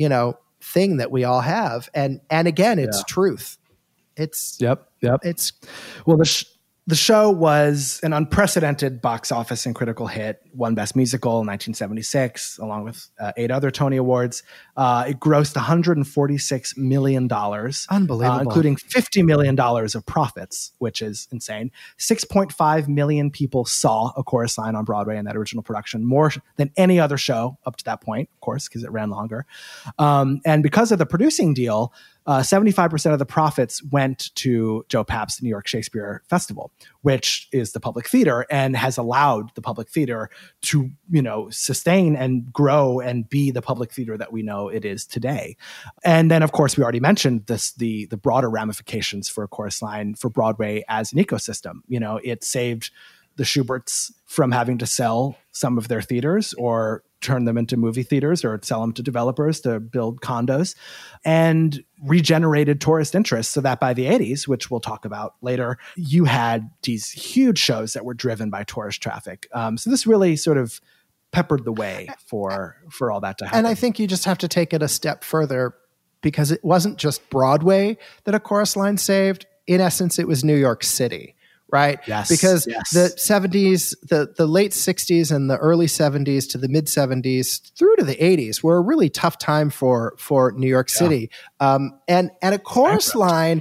thing that we all have. And again, it's truth. It's, it's, well, the show was an unprecedented box office and critical hit, won Best Musical in 1976, along with 8 other Tony Awards. It grossed $146 million. Unbelievable. Including $50 million of profits, which is insane. 6.5 million people saw A Chorus Line on Broadway in that original production, more than any other show up to that point, of course, because it ran longer. And because of the producing deal, 75% of the profits went to Joe Papp's New York Shakespeare Festival, which is the public theater and has allowed the public theater to, sustain and grow and be the public theater that we know it is today. And then, of course, we already mentioned the broader ramifications for A Chorus Line for Broadway as an ecosystem. It saved the Schuberts from having to sell some of their theaters or turn them into movie theaters or sell them to developers to build condos, and regenerated tourist interest so that by the 80s, which we'll talk about later, you had these huge shows that were driven by tourist traffic. So this really sort of peppered the way for all that to happen. And I think you just have to take it a step further, because it wasn't just Broadway that A Chorus Line saved. In essence, it was New York City. Right? Yes. Because the 70s, the late 60s and the early 70s to the mid 70s through to the 80s were a really tough time for New York City. And A Chorus Line,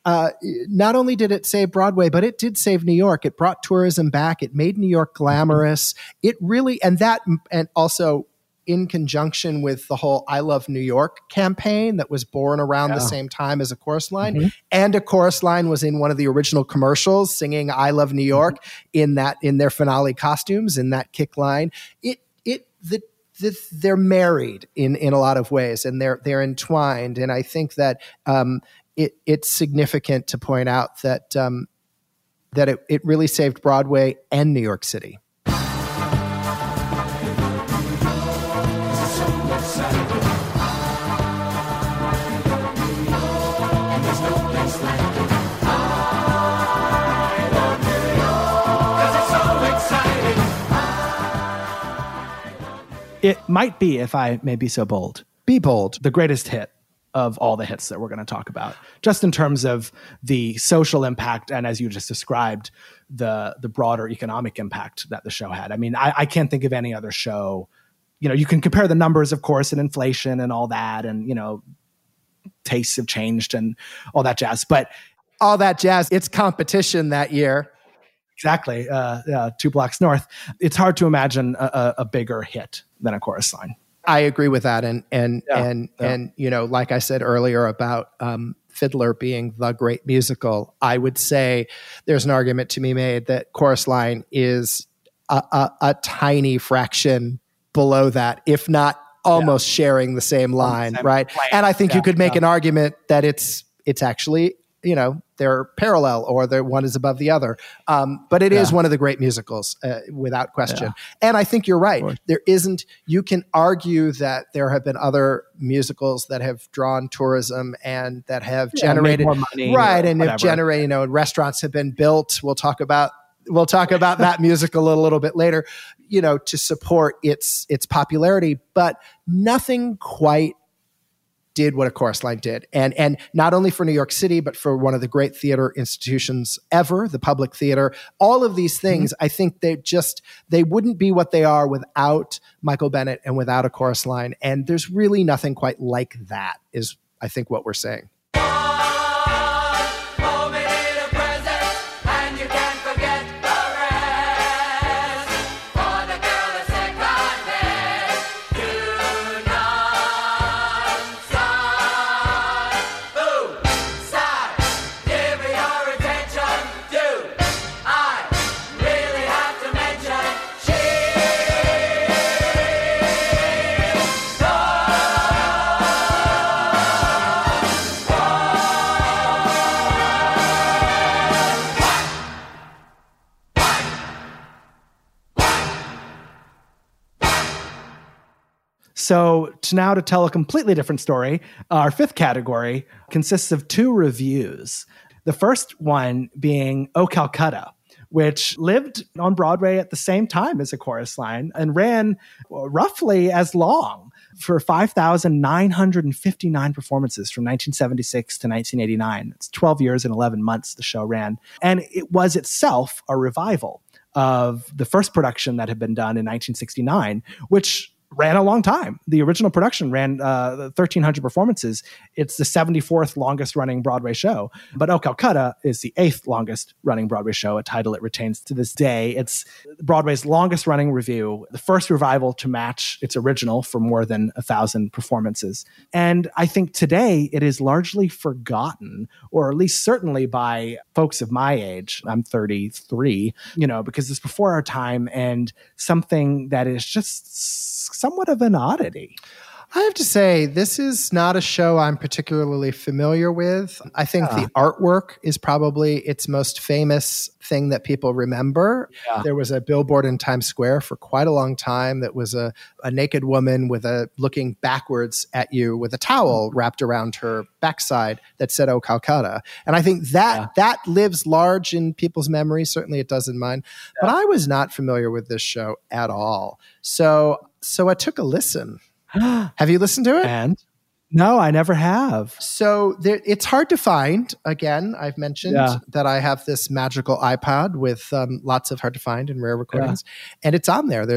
not only did it save Broadway, but it did save New York. It brought tourism back. It made New York glamorous. It really, and also in conjunction with the whole I Love New York campaign that was born around the same time as A Chorus Line. And A Chorus Line was in one of the original commercials singing I Love New York in their finale costumes, in that kick line. They're married in a lot of ways, and they're entwined. And I think that it's significant to point out that it really saved Broadway and New York City. It might be, if I may be so bold, Be bold. the greatest hit of all the hits that we're going to talk about, just in terms of the social impact and, as you just described, the broader economic impact that the show had. I mean, I can't think of any other show. You know, you can compare the numbers, of course, and inflation and all that, and, you know, tastes have changed and all that jazz. But all that jazz, it's competition that year. Exactly. 2 Blocks North. It's hard to imagine a bigger hit than A Chorus Line. I agree with that. And you know, like I said earlier about Fiddler being the great musical, I would say there's an argument to be made that Chorus Line is a tiny fraction below that, if not almost sharing the same line, right? And I think you could make an argument that it's actually, you know, they're parallel or one is above the other. But it is one of the great musicals, without question. And I think you're right. There isn't, you can argue that there have been other musicals that have drawn tourism and that have generated more money, right. And have generated, you know, restaurants have been built. We'll talk about that musical a little bit later, you know, to support its popularity, but nothing quite did what A Chorus Line did. And not only for New York City, but for one of the great theater institutions ever, the Public Theater. All of these things, I think they wouldn't be what they are without Michael Bennett and without A Chorus Line. And there's really nothing quite like that, is I think what we're saying. So to tell a completely different story, our fifth category consists of 2 reviews. The first one being O Calcutta, which lived on Broadway at the same time as A Chorus Line and ran roughly as long, for 5,959 performances from 1976 to 1989. It's 12 years and 11 months the show ran. And it was itself a revival of the first production that had been done in 1969, which ran a long time. The original production ran 1,300 performances. It's the 74th longest running Broadway show. But O Calcutta is the 8th longest running Broadway show, a title it retains to this day. It's Broadway's longest running review, the first revival to match its original for more than 1,000 performances. And I think today it is largely forgotten, or at least certainly by folks of my age. I'm 33, you know, because it's before our time and something that is just somewhat of an oddity. I have to say, this is not a show I'm particularly familiar with. I think the artwork is probably its most famous thing that people remember. Yeah. There was a billboard in Times Square for quite a long time that was a naked woman looking backwards at you with a towel wrapped around her backside that said, "Oh, Calcutta." And I think that lives large in people's memories. Certainly it does in mine. Yeah. But I was not familiar with this show at all. So I took a listen. Have you listened to it? And no, I never have. So it's hard to find. Again, I've mentioned that I have this magical iPod with lots of hard to find and rare recordings, and it's on there.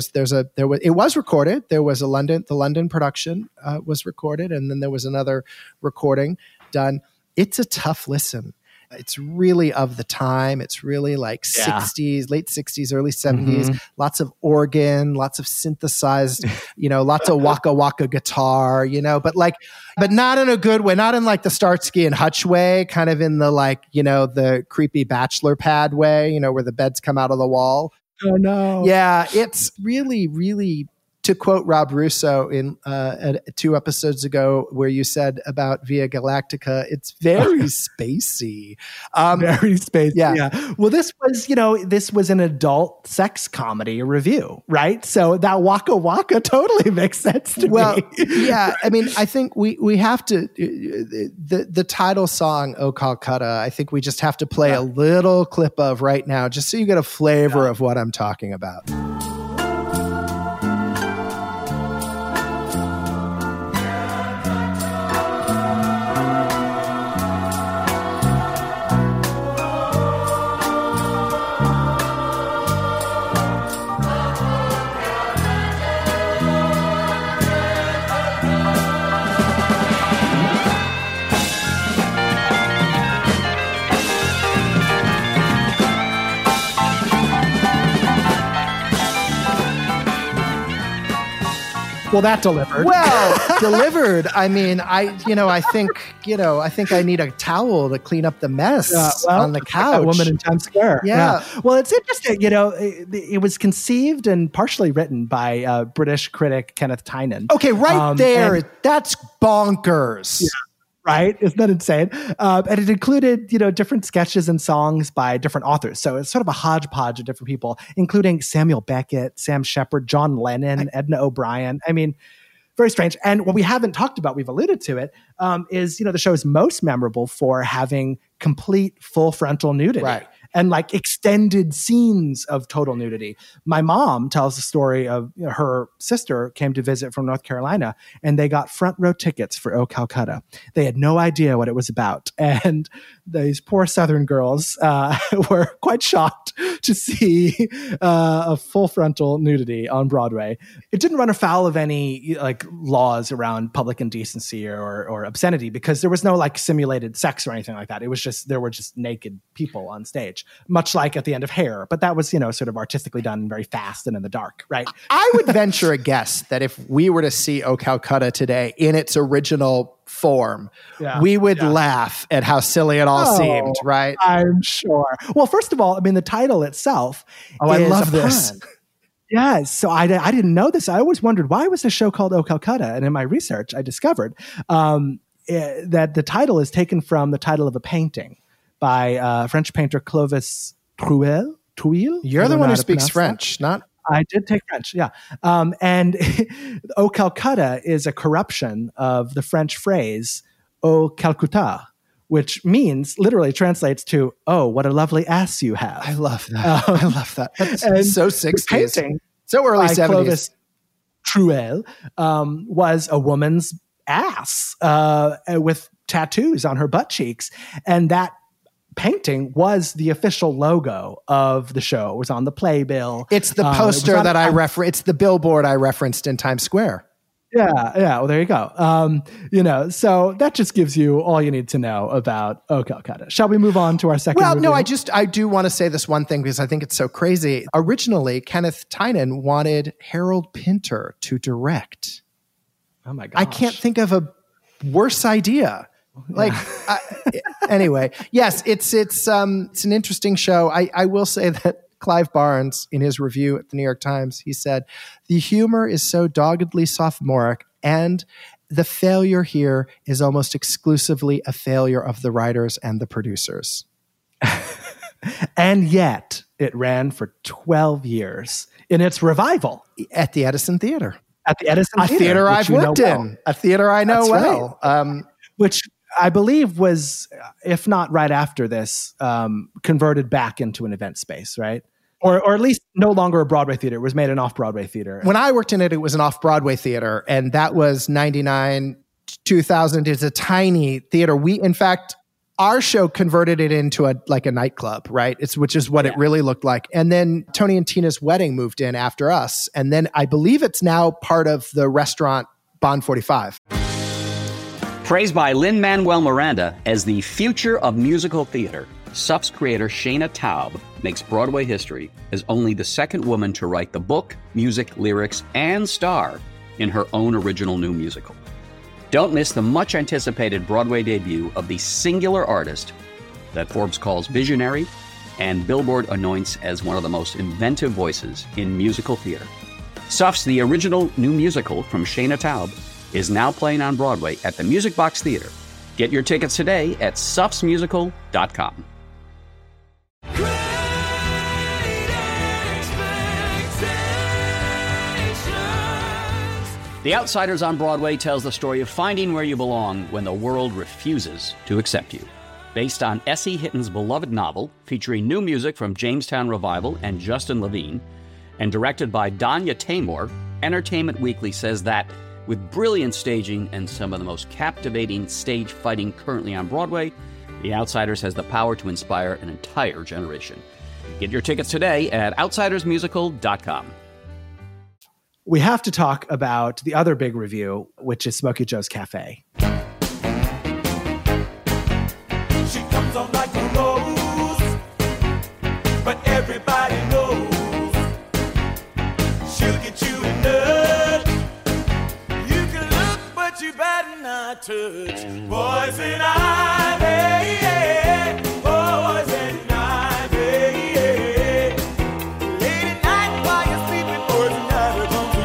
It was recorded. There was the London production was recorded, and then there was another recording done. It's a tough listen. It's really of the time. It's really like 60s, late 60s, early 70s. Lots of organ, lots of synthesized, lots of waka waka guitar, but not in a good way, not in like the Starsky and Hutch way, kind of in the the creepy bachelor pad way, where the beds come out of the wall. Oh no. Yeah, it's really, really, to quote Rob Russo in 2 episodes ago, where you said about Via Galactica, it's very spacey. Very spacey. Yeah. Well, this was an adult sex comedy review, right? So that Waka Waka totally makes sense to me. Yeah. I mean, I think we have to, the title song, "Oh Calcutta," I think we just have to play a little clip of right now, just so you get a flavor of what I'm talking about. Well, that delivered. Well, delivered. I mean, I think I need a towel to clean up the mess on the couch. That woman in Times Square. Yeah. Well, it's interesting. It was conceived and partially written by British critic Kenneth Tynan. Okay, that's bonkers. Yeah. Right? Isn't that insane? And it included, different sketches and songs by different authors. So it's sort of a hodgepodge of different people, including Samuel Beckett, Sam Shepard, John Lennon, Edna O'Brien. I mean, very strange. And what we haven't talked about, we've alluded to it, is, the show is most memorable for having complete full frontal nudity. Right. And like extended scenes of total nudity. My mom tells the story of her sister came to visit from North Carolina and they got front row tickets for Oh Calcutta. They had no idea what it was about. And these poor Southern girls were quite shocked to see a full frontal nudity on Broadway. It didn't run afoul of any laws around public indecency or obscenity because there was no simulated sex or anything like that. It was just, there were just naked people on stage. Much like at the end of Hair, but that was, sort of artistically done very fast and in the dark, right? I would venture a guess that if we were to see Oh Calcutta today in its original form, we would laugh at how silly it all seemed, right? I'm sure. Well, first of all, I mean, the title itself I love this. Yes. So I didn't know this. I always wondered, why was the show called Oh Calcutta? And in my research, I discovered that the title is taken from the title of a painting by French painter Clovis Trouille. You're the one who speaks French, not... I did take French, yeah. And Oh Calcutta is a corruption of the French phrase Oh Calcutta, which literally translates to, oh, what a lovely ass you have. I love that. I love that. That's so 60s. So early 70s. Clovis Trouille was a woman's ass with tattoos on her butt cheeks. And that painting was the official logo of the show. It was on the playbill. It's the poster that I referenced. It's the billboard I referenced in Times Square. Yeah. Well, there you go. So that just gives you all you need to know about Oh Calcutta. Shall we move on to our second review? No, I do want to say this one thing because I think it's so crazy. Originally, Kenneth Tynan wanted Harold Pinter to direct. Oh my gosh. I can't think of a worse idea. Anyway, yes, it's an interesting show. I will say that Clive Barnes, in his review at the New York Times, he said, the humor is so doggedly sophomoric and the failure here is almost exclusively a failure of the writers and the producers. And yet it ran for 12 years in its revival. At the Edison Theater. At the Edison Theater. A theater I've worked in. A theater I know well. Right. Which I believe was, if not right after this, converted back into an event space, right? Or at least no longer a Broadway theater. It was made an off-Broadway theater. When I worked in it, it was an off-Broadway theater, and that was 99, 2000. It's a tiny theater. In fact, our show converted it into a nightclub, right? Which is what it really looked like. And then Tony and Tina's Wedding moved in after us. And then I believe it's now part of the restaurant Bond 45. Praised by Lin-Manuel Miranda as the future of musical theater, SUF's creator Shana Taub makes Broadway history as only the second woman to write the book, music, lyrics, and star in her own original new musical. Don't miss the much-anticipated Broadway debut of the singular artist that Forbes calls visionary and Billboard anoints as one of the most inventive voices in musical theater. SUF's The Original New Musical from Shana Taub is now playing on Broadway at the Music Box Theater. Get your tickets today at sufsmusical.com. The Outsiders on Broadway tells the story of finding where you belong when the world refuses to accept you. Based on S.E. Hitton's beloved novel, featuring new music from Jamestown Revival and Justin Levine, and directed by Danya Taymor, Entertainment Weekly says that with brilliant staging and some of the most captivating stage fighting currently on Broadway, The Outsiders has the power to inspire an entire generation. Get your tickets today at outsidersmusical.com. We have to talk about the other big review, which is Smokey Joe's Cafe. She comes on like a rose, but everybody knows she'll get you a nut that you better not touch. Poison ivy, yeah. Poison ivy, yeah. Late at night while you're sleeping, poison ivy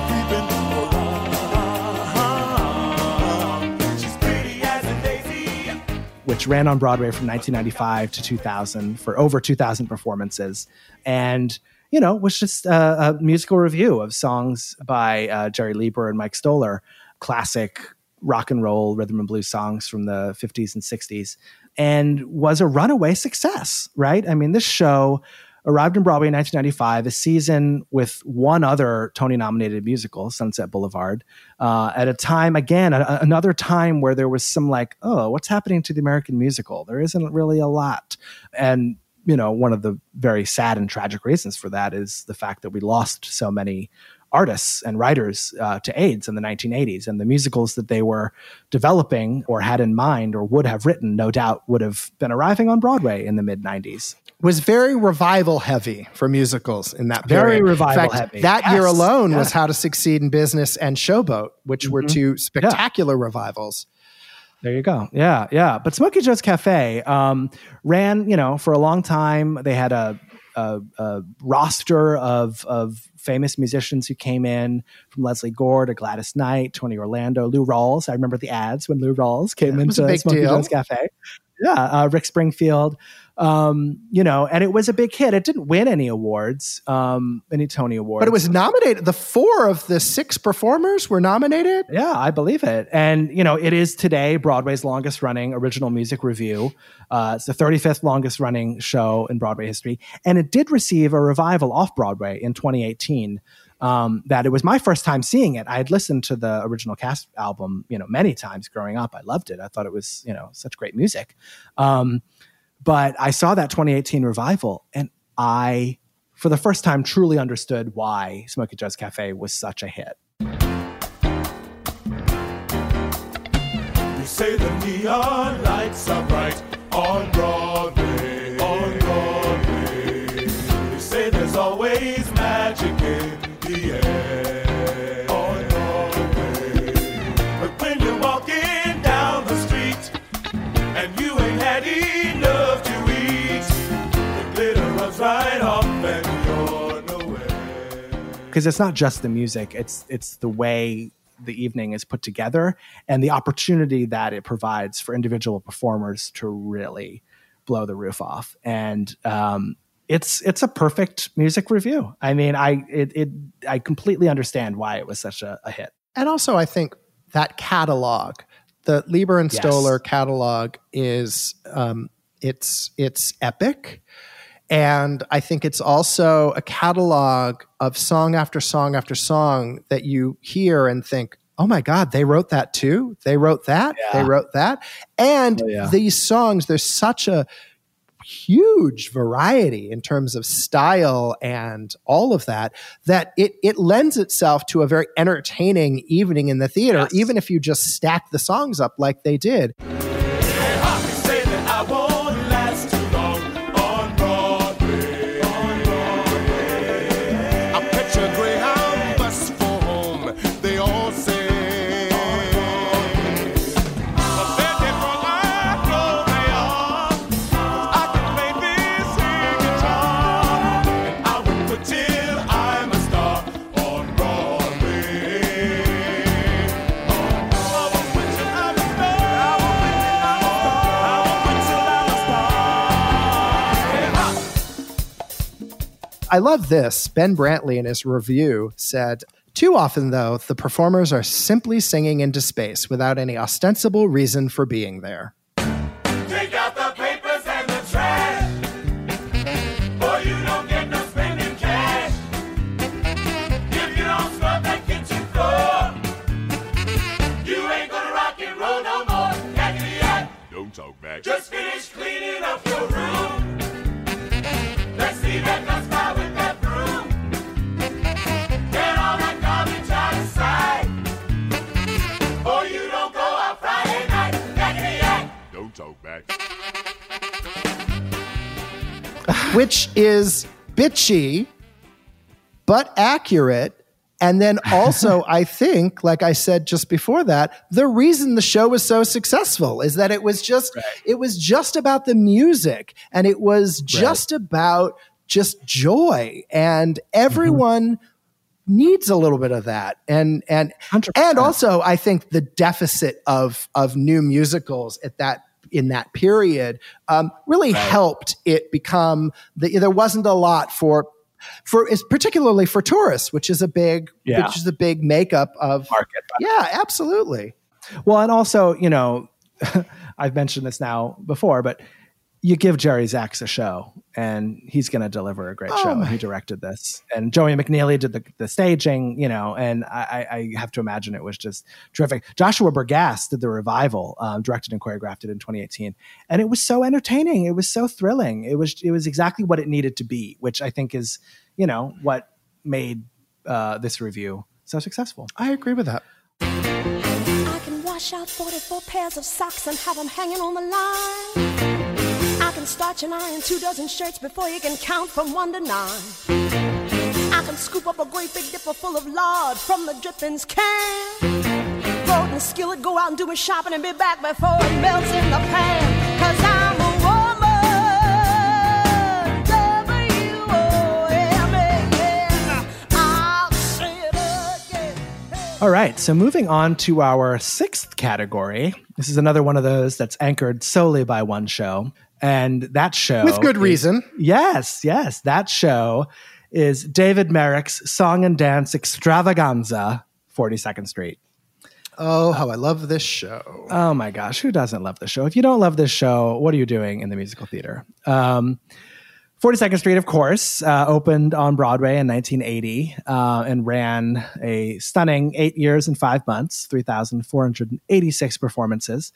comes to creeping. She's pretty as a daisy. Which ran on Broadway from 1995 to 2000 for over 2,000 performances. And, you know, was just a musical review of songs by Jerry Lieber and Mike Stoller, classic rock and roll rhythm and blues songs from the 50s and 60s, and was a runaway success, right? I mean, this show arrived on Broadway in 1995, a season with one other Tony-nominated musical, Sunset Boulevard, at a time, again, another time where there was some like, oh, what's happening to the American musical? There isn't really a lot. And, you know, one of the very sad and tragic reasons for that is the fact that we lost so many artists and writers to AIDS in the 1980s, and the musicals that they were developing or had in mind or would have written, no doubt, would have been arriving on Broadway in the mid-90s. Was very revival heavy for musicals in that period. Very revival in fact, heavy. That year Yes, alone yeah. was How to Succeed in Business and Showboat, which were two spectacular revivals. There you go. Yeah, yeah. But Smokey Joe's Cafe ran, you know, for a long time. They had a roster of famous musicians who came in, from Leslie Gore to Gladys Knight, Tony Orlando, Lou Rawls. I remember the ads when Lou Rawls came into Smokey Joe's Cafe. Yeah, Rick Springfield. You know, and it was a big hit. It didn't win any awards, any Tony Awards. But it was nominated. The 4 of the 6 performers were nominated? Yeah, I believe it. And, you know, it is today Broadway's longest running original music review. It's the 35th longest running show in Broadway history. And it did receive a revival off Broadway in 2018. That it was my first time seeing it. I had listened to the original cast album, you know, many times growing up. I loved it. I thought it was, you know, such great music. But I saw that 2018 revival, and I, for the first time, truly understood why Smokey Joe's Cafe was such a hit. You say the neon lights are bright on Broadway, on Broadway. You say there's always magic in the air on Broadway. But when you're walking down the street and you ain't had enough to eat, the glitter runs right off and you're nowhere. Because it's not just the music, it's the way the evening is put together and the opportunity that it provides for individual performers to really blow the roof off. And it's a perfect music review. I mean, I completely understand why it was such a hit. And also, I think that catalog, the Lieber and Stoller catalog, is it's epic. And I think it's also a catalog of song after song after song that you hear and think, oh my God, they wrote that too? They wrote that? Yeah. They wrote that? And these songs, there's such a huge variety in terms of style and all of that, that it lends itself to a very entertaining evening in the theater, even if you just stack the songs up like they did. I love this. Ben Brantley in his review said, "Too often, though, the performers are simply singing into space without any ostensible reason for being there." Take out the papers and the trash, or you don't get no spending cash. If you don't scrub that kitchen floor, you ain't gonna rock and roll no more. Yakety yak. Don't talk back. Just finish cleaning up your room. Let's see that dust fly with that broom. Get all that garbage out of sight, or you don't go out Friday night. Yakety yak. Don't talk back. Which is bitchy, but accurate, And then also, I think, like I said just before that, the reason the show was so successful is that it was just about the music, and it was just about just joy, and everyone needs a little bit of that. And 100%. also, I think the deficit of new musicals in that period really helped it become there wasn't a lot for particularly for tourists, which is a big makeup of market. Yeah, absolutely. Well, and also, I've mentioned this now before, but you give Jerry Zaks a show and he's going to deliver a great show. He directed this, and Joey McNeely did the staging, and I have to imagine it was just terrific. Joshua Bergasse did the revival, directed and choreographed it in 2018. And it was so entertaining. It was so thrilling. It was exactly what it needed to be, which I think is, what made this review so successful. I agree with that. I can wash out 44 pairs of socks and have them hanging on the line. I can starch and iron 2 dozen shirts before you can count from 1 to 9. I can scoop up a great big dipper full of lard from the drippings can. Throw it in the skillet, go out and do my shopping, and be back before it melts in the pan. 'Cause I'm a woman, W-O-M-A-N. I'll say it again. All right, so moving on to our 6th category. This is another one of those that's anchored solely by one show. And that show... With good reason. Yes. That show is David Merrick's Song and Dance Extravaganza, 42nd Street. Oh, how I love this show. Oh my gosh, who doesn't love this show? If you don't love this show, what are you doing in the musical theater? 42nd Street, of course, opened on Broadway in 1980 and ran a stunning 8 years and 5 months, 3,486 performances.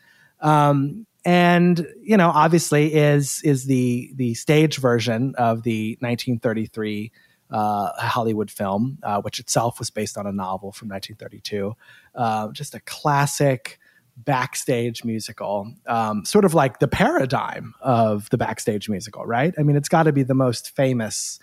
And, obviously is the stage version of the 1933 Hollywood film, which itself was based on a novel from 1932. Just a classic backstage musical, sort of like the paradigm of the backstage musical, right? I mean, it's got to be the most famous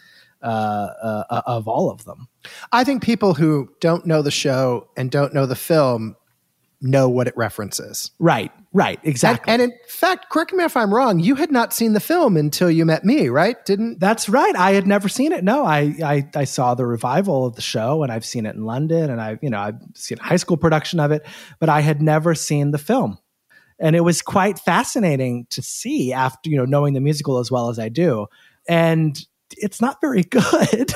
of all of them. I think people who don't know the show and don't know the film know what it references. Right, exactly. And in fact, correct me if I'm wrong, you had not seen the film until you met me, right? That's right. I had never seen it. No, I saw the revival of the show, and I've seen it in London, and I've seen a high school production of it, but I had never seen the film. And it was quite fascinating to see after, knowing the musical as well as I do. And it's not very good.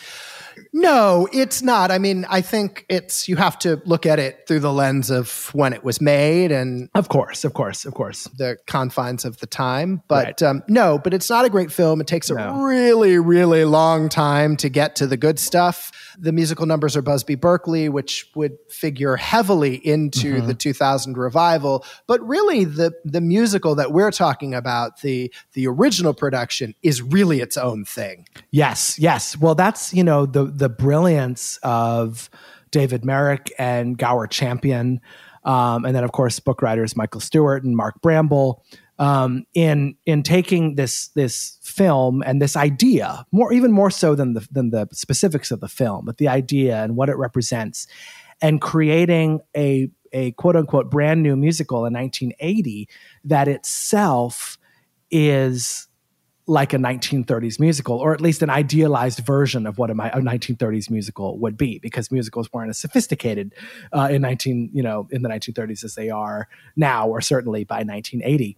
No, it's not. I mean, I think you have to look at it through the lens of when it was made and of course, the confines of the time. But no, but it's not a great film. It takes a really, really long time to get to the good stuff. The musical numbers are Busby Berkeley, which would figure heavily into the 2000 revival. But really, the musical that we're talking about, the original production, is really its own thing. Yes. Well, that's, the brilliance of David Merrick and Gower Champion. And then, of course, book writers Michael Stewart and Mark Bramble, in taking this film and this idea, even more so than the specifics of the film, but the idea and what it represents, and creating a quote unquote brand new musical in 1980 that itself is like a 1930s musical, or at least an idealized version of what a 1930s musical would be, because musicals weren't as sophisticated in the 1930s as they are now, or certainly by 1980.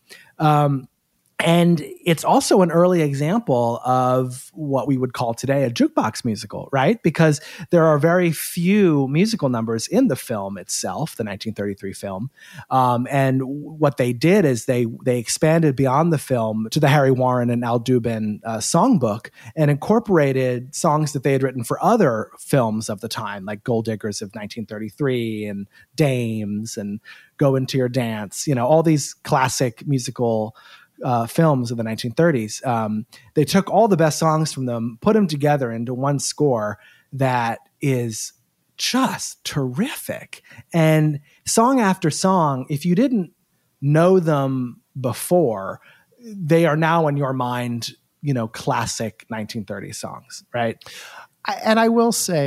And it's also an early example of what we would call today a jukebox musical, right? Because there are very few musical numbers in the film itself, the 1933 film. And what they did is they expanded beyond the film to the Harry Warren and Al Dubin songbook, and incorporated songs that they had written for other films of the time, like Gold Diggers of 1933 and Dames and Go Into Your Dance, all these classic musical films of the 1930s. They took all the best songs from them, put them together into one score that is just terrific. And song after song, if you didn't know them before, they are now in your mind, classic 1930s songs, right? And I will say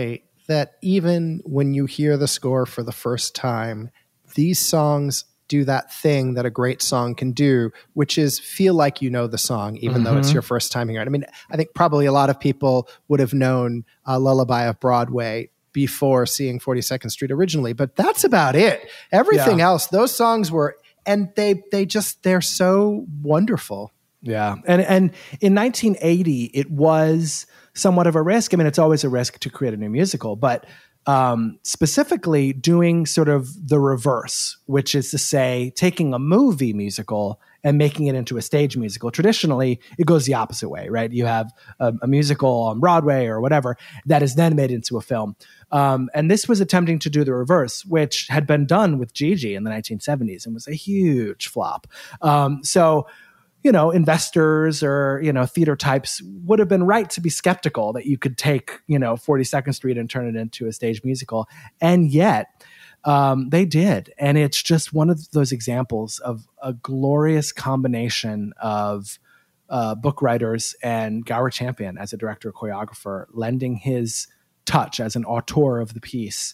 that even when you hear the score for the first time, these songs do that thing that a great song can do, which is feel like you know the song, even though it's your first time hearing it. I mean, I think probably a lot of people would have known Lullaby of Broadway before seeing 42nd Street originally, but that's about it. Everything else, those songs were, and they're so wonderful. Yeah. And in 1980, it was somewhat of a risk. I mean, it's always a risk to create a new musical, but specifically doing sort of the reverse, which is to say taking a movie musical and making it into a stage musical. Traditionally, it goes the opposite way, right? You have a musical on Broadway or whatever that is then made into a film. And this was attempting to do the reverse, which had been done with Gigi in the 1970s and was a huge flop. So investors or, theater types would have been right to be skeptical that you could take, 42nd Street and turn it into a stage musical. And yet they did. And it's just one of those examples of a glorious combination of book writers and Gower Champion as a director choreographer, lending his touch as an auteur of the piece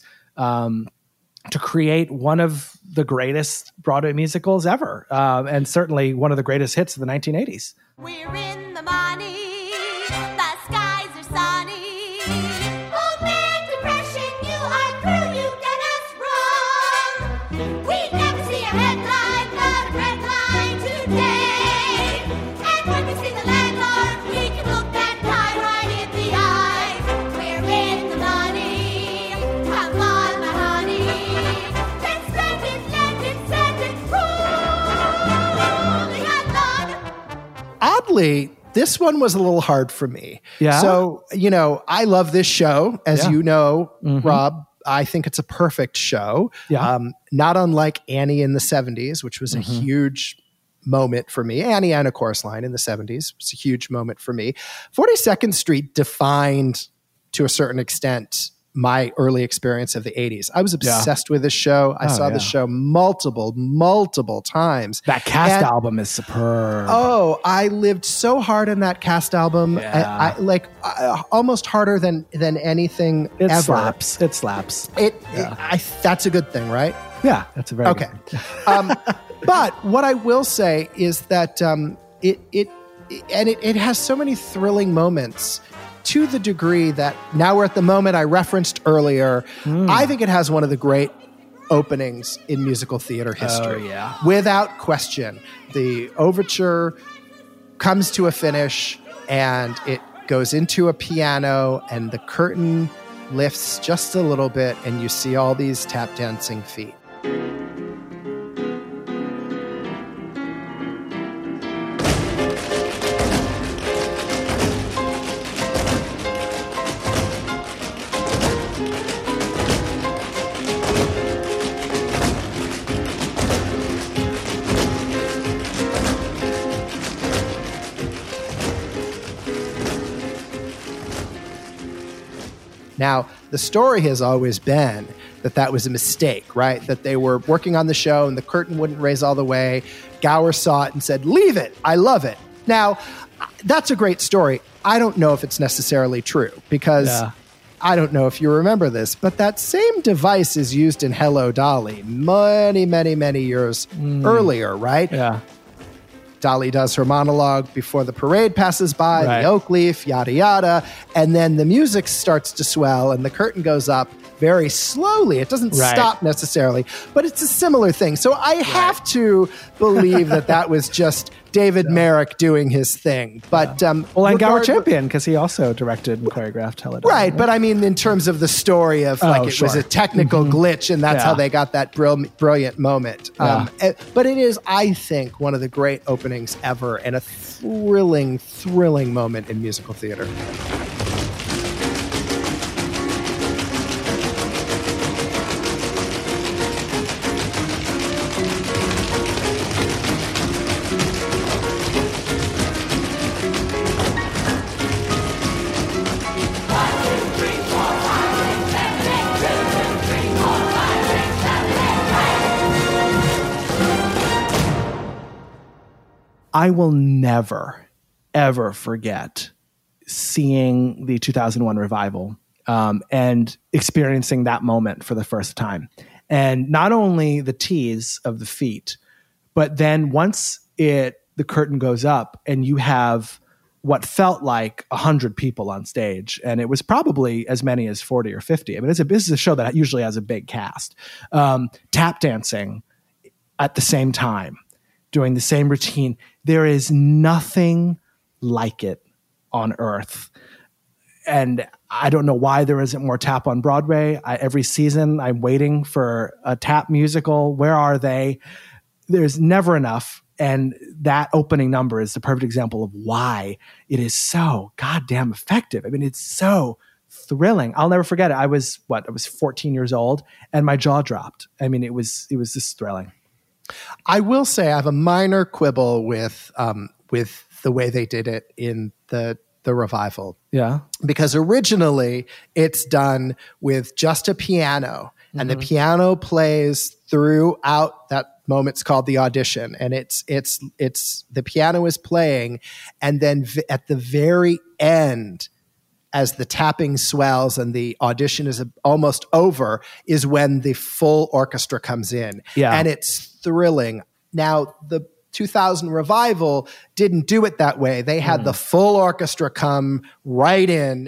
to create one of the greatest Broadway musicals ever, and certainly one of the greatest hits of the 1980s. We're in the money, the skies are sunny. Old man depression, you are through, you done us wrong. We never see a headline, but a red line today. And when we see the landlord, we can look that guy right in the eye. We're in the money, come on, my honey. Let's spend it, let it, send it, rolling along. Oddly, this one was a little hard for me. Yeah. So, I love this show, as you know, Rob. I think it's a perfect show. Yeah. Not unlike Annie in the 70s, which was a huge moment for me. Annie and A Chorus Line in the 70s was a huge moment for me. 42nd Street defined, to a certain extent, my early experience of the 80s. I was obsessed with this show. I saw the show multiple times. That cast album is superb. Oh, I lived so hard in that cast album. Yeah. I almost harder than anything It ever. slaps. It slaps. That's a good thing, right? Yeah, that's a very Okay. good thing. But what I will say is that it has so many thrilling moments, to the degree that now we're at the moment I referenced earlier. I think it has one of the great openings in musical theater history. Oh, yeah. Without question. The overture comes to a finish and it goes into a piano and the curtain lifts just a little bit and you see all these tap dancing feet. Now, the story has always been that was a mistake, right? That they were working on the show and the curtain wouldn't raise all the way. Gower saw it and said, "Leave it. I love it." Now, that's a great story. I don't know if it's necessarily true because I don't know if you remember this, but that same device is used in Hello, Dolly many years earlier, right? Yeah. Dolly does her monologue before the parade passes by, Right. the oak leaf, yada, yada. And then the music starts to swell and the curtain goes up very slowly. It doesn't Right. stop necessarily, but it's a similar thing. So I have to believe that was just David Merrick doing his thing. But Well, and Gower Champion, because he also directed and choreographed Hello, Dolly. Right, but I mean, in terms of the story of it was a technical glitch, and that's how they got that brilliant moment. But it is, I think, one of the great openings ever, and a thrilling moment in musical theater. I will never, ever forget seeing the 2001 revival and experiencing that moment for the first time. And not only the tease of the feat, but then once the curtain goes up and you have what felt like 100 people on stage, and it was probably as many as 40 or 50. I mean, this is a show that usually has a big cast. Tap dancing at the same time, doing the same routine. There is nothing like it on earth. And I don't know why there isn't more tap on Broadway. Every season I'm waiting for a tap musical. Where are they? There's never enough. And that opening number is the perfect example of why it is so goddamn effective. I mean, it's so thrilling. I'll never forget it. I was 14 years old and my jaw dropped. I mean, it was just thrilling. I will say I have a minor quibble with the way they did it in the revival. Yeah. Because originally it's done with just a piano, and the piano plays throughout that moment's called the audition, and it's the piano is playing, and then at the very end, as the tapping swells and the audition is almost over, is when the full orchestra comes in. Yeah. And it's thrilling. Now, the 2000 revival didn't do it that way. They had the full orchestra come right in.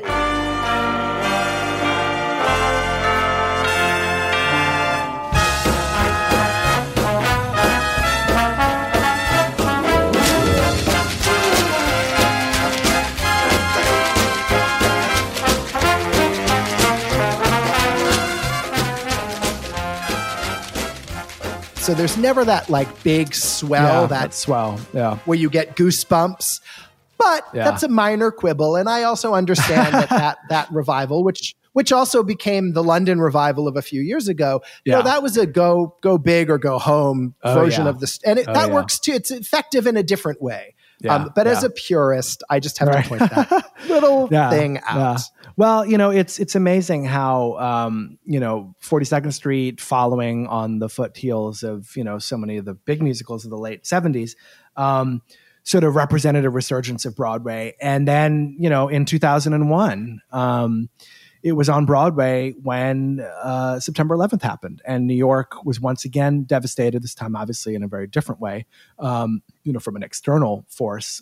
So there's never that like big swell, that swell, where you get goosebumps. But that's a minor quibble, and I also understand that revival, which also became the London revival of a few years ago. You know, that was a go big or go home version of this, and that works too. It's effective in a different way. But as a purist, I just have to point that little thing out. Yeah. Well, you know, it's amazing how, 42nd Street, following on the foothills of, so many of the big musicals of the late 70s, sort of represented a resurgence of Broadway. And then, in 2001, it was on Broadway when September 11th happened, and New York was once again devastated, this time obviously in a very different way, from an external force.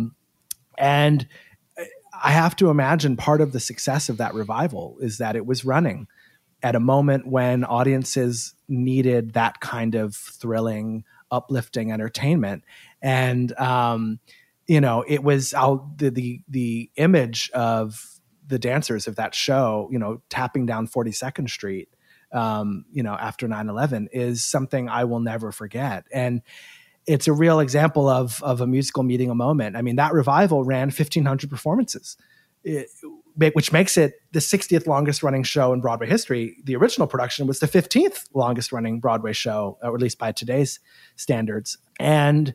And I have to imagine part of the success of that revival is that it was running at a moment when audiences needed that kind of thrilling, uplifting entertainment. And, it was the image of the dancers of that show, tapping down 42nd Street, after 9/11 is something I will never forget. And it's a real example of a musical meeting a moment. I mean, that revival ran 1,500 performances, which makes it the 60th longest running show in Broadway history. The original production was the 15th longest running Broadway show, or at least by today's standards. And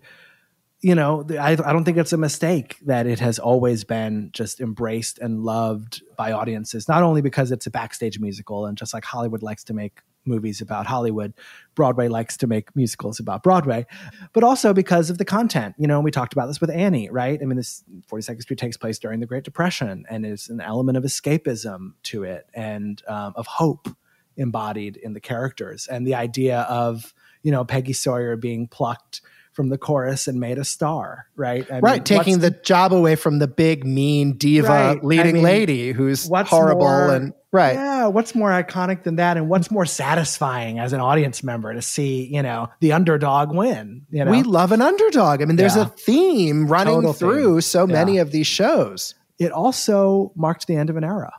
I don't think it's a mistake that it has always been just embraced and loved by audiences, not only because it's a backstage musical, and just like Hollywood likes to make movies about Hollywood, Broadway likes to make musicals about Broadway, but also because of the content. We talked about this with Annie, right? I mean, this 42nd Street takes place during the Great Depression, and is an element of escapism to it, and of hope embodied in the characters. And the idea of, Peggy Sawyer being plucked from the chorus and made a star, right? Taking the job away from the big, mean diva leading lady who's horrible and right. Yeah, what's more iconic than that, and what's more satisfying as an audience member to see, the underdog win? We love an underdog. I mean, there's a theme running through so many of these shows. It also marked the end of an era.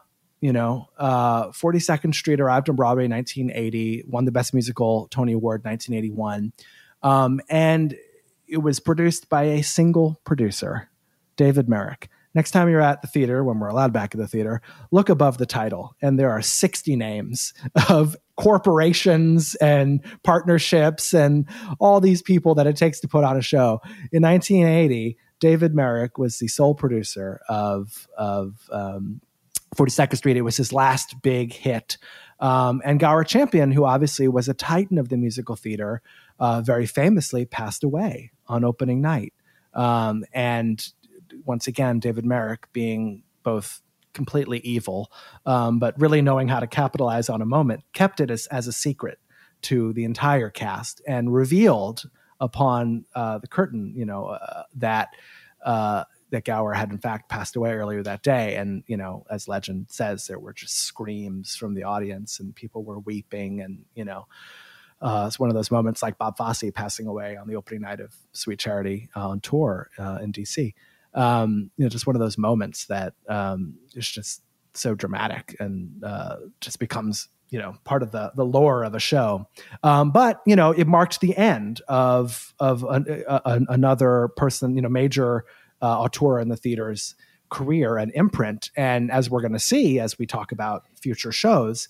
42nd Street arrived on Broadway in 1980, won the Best Musical Tony Award 1981. And it was produced by a single producer, David Merrick. Next time you're at the theater, when we're allowed back at the theater, look above the title, and there are 60 names of corporations and partnerships and all these people that it takes to put on a show. In 1980, David Merrick was the sole producer of 42nd Street. It was his last big hit. And Gower Champion, who obviously was a titan of the musical theater, very famously passed away on opening night. And once again, David Merrick, being both completely evil, but really knowing how to capitalize on a moment, kept it as a secret to the entire cast and revealed upon the curtain, that Gower had in fact passed away earlier that day. And, as legend says, there were just screams from the audience and people were weeping. And, it's one of those moments like Bob Fosse passing away on the opening night of Sweet Charity on tour in DC. Just one of those moments that is just so dramatic and just becomes, part of the lore of a show. But, it marked the end of another person, major auteur in the theater's career and imprint. And as we're going to see, as we talk about future shows,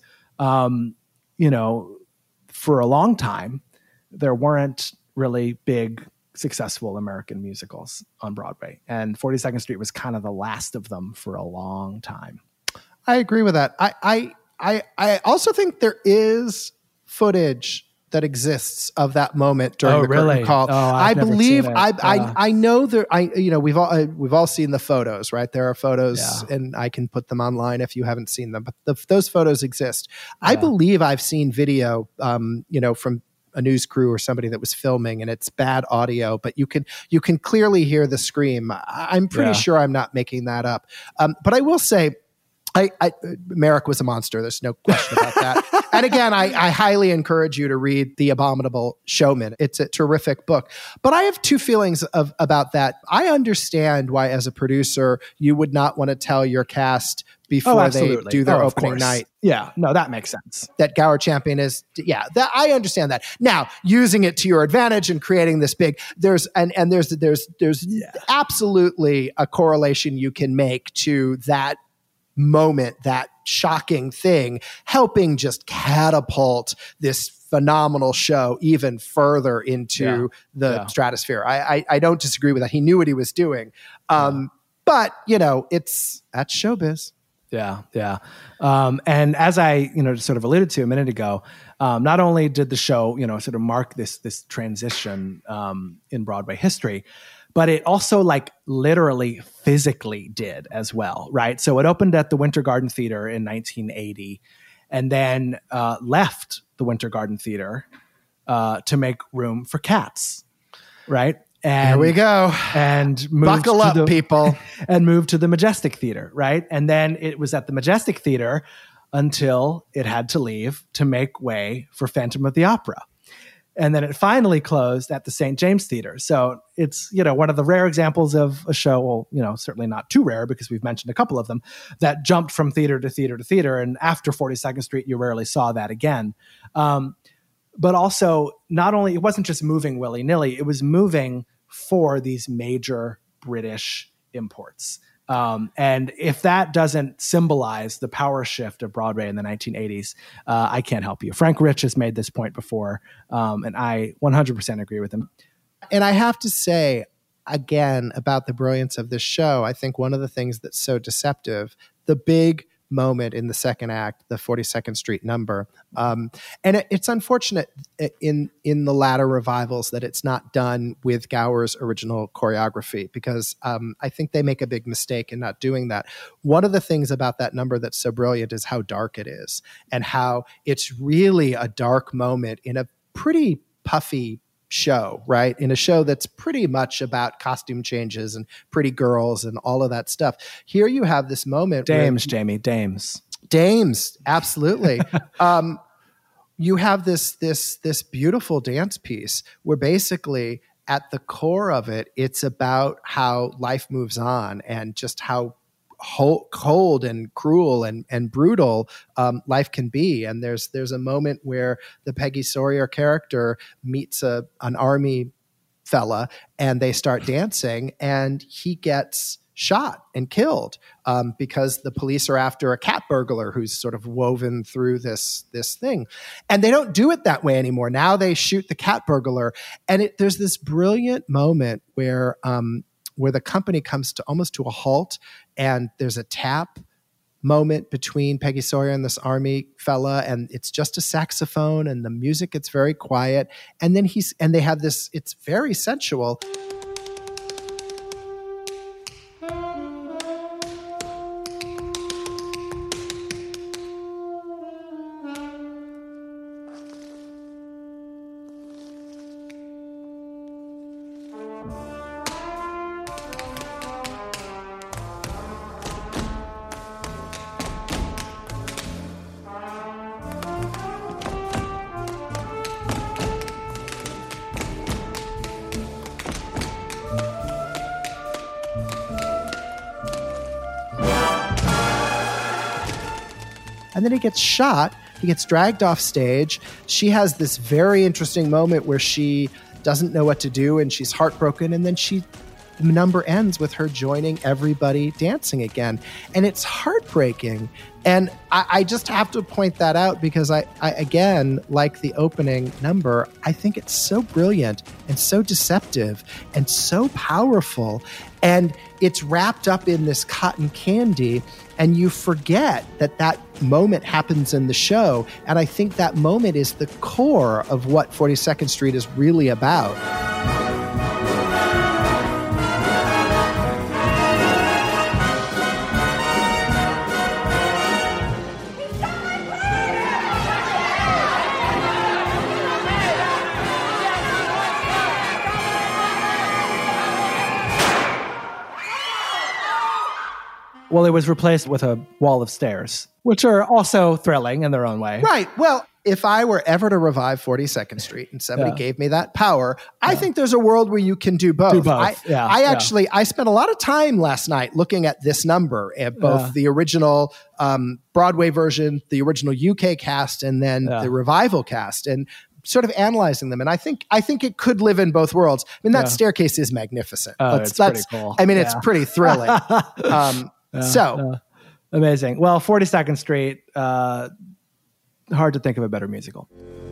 for a long time, there weren't really big, successful American musicals on Broadway. And 42nd Street was kind of the last of them for a long time. I agree with that. I also think there is footage that exists of that moment during the curtain call. I believe I know there. We've all seen the photos, right? There are photos, and I can put them online if you haven't seen them. But those photos exist. Yeah. I believe I've seen video, from a news crew or somebody that was filming, and it's bad audio, but you can clearly hear the scream. I'm pretty sure I'm not making that up. But I will say, Merrick was a monster. There's no question about that. And again, I highly encourage you to read The Abominable Showman. It's a terrific book. But I have two feelings about that. I understand why, as a producer, you would not want to tell your cast before they do their opening night. Yeah, no, that makes sense. That Gower Champion is, I understand that. Now, using it to your advantage and creating this big, there's absolutely a correlation you can make to that moment, that shocking thing, helping just catapult this phenomenal show even further into the stratosphere. I don't disagree with that. He knew what he was doing. But, that's showbiz. Yeah. And as I, sort of alluded to a minute ago, not only did the show, sort of mark this transition in Broadway history, but it also literally physically did as well, right? So it opened at the Winter Garden Theater in 1980 and then left the Winter Garden Theater to make room for Cats, right? And here we go. And buckle up, people. And moved to the Majestic Theater, right? And then it was at the Majestic Theater until it had to leave to make way for Phantom of the Opera. And then it finally closed at the St. James Theater. So it's, one of the rare examples of a show, certainly not too rare because we've mentioned a couple of them, that jumped from theater to theater to theater. And after 42nd Street, you rarely saw that again. But also, not only, it wasn't just moving willy-nilly, it was moving for these major British imports. And if that doesn't symbolize the power shift of Broadway in the 1980s, I can't help you. Frank Rich has made this point before, and I 100% agree with him. And I have to say, again, about the brilliance of this show, I think one of the things that's so deceptive, the big moment in the second act, the 42nd Street number. And it's unfortunate in the latter revivals that it's not done with Gower's original choreography, because I think they make a big mistake in not doing that. One of the things about that number that's so brilliant is how dark it is and how it's really a dark moment in a pretty puffy show, right? In a show that's pretty much about costume changes and pretty girls and all of that stuff. Here you have this moment. Dames, Jamie, dames. Dames, absolutely. You have this beautiful dance piece where basically at the core of it, it's about how life moves on and just how cold and cruel and brutal life can be. And there's a moment where the Peggy Sawyer character meets an army fella and they start dancing and he gets shot and killed because the police are after a cat burglar who's sort of woven through this thing. And they don't do it that way anymore. Now they shoot the cat burglar. And there's this brilliant moment where the company comes to almost to a halt, and there's a tap moment between Peggy Sawyer and this army fella, and it's just a saxophone, and the music gets very quiet, and then they have this, it's very sensual. And then he gets shot. He gets dragged off stage. She has this very interesting moment where she doesn't know what to do and she's heartbroken. And then the number ends with her joining everybody dancing again. And it's heartbreaking. And I just have to point that out because I again, like the opening number, I think it's so brilliant and so deceptive and so powerful. And it's wrapped up in this cotton candy. And you forget that moment happens in the show. And I think that moment is the core of what 42nd Street is really about. Well, it was replaced with a wall of stairs, which are also thrilling in their own way. Right. Well, if I were ever to revive 42nd Street and somebody gave me that power, I think there's a world where you can do both. I spent a lot of time last night looking at this number, at both the original Broadway version, the original UK cast, and then the revival cast, and sort of analyzing them. And I think it could live in both worlds. I mean, that staircase is magnificent. It's pretty cool. I mean, it's pretty thrilling. Amazing. Well, 42nd Street, hard to think of a better musical.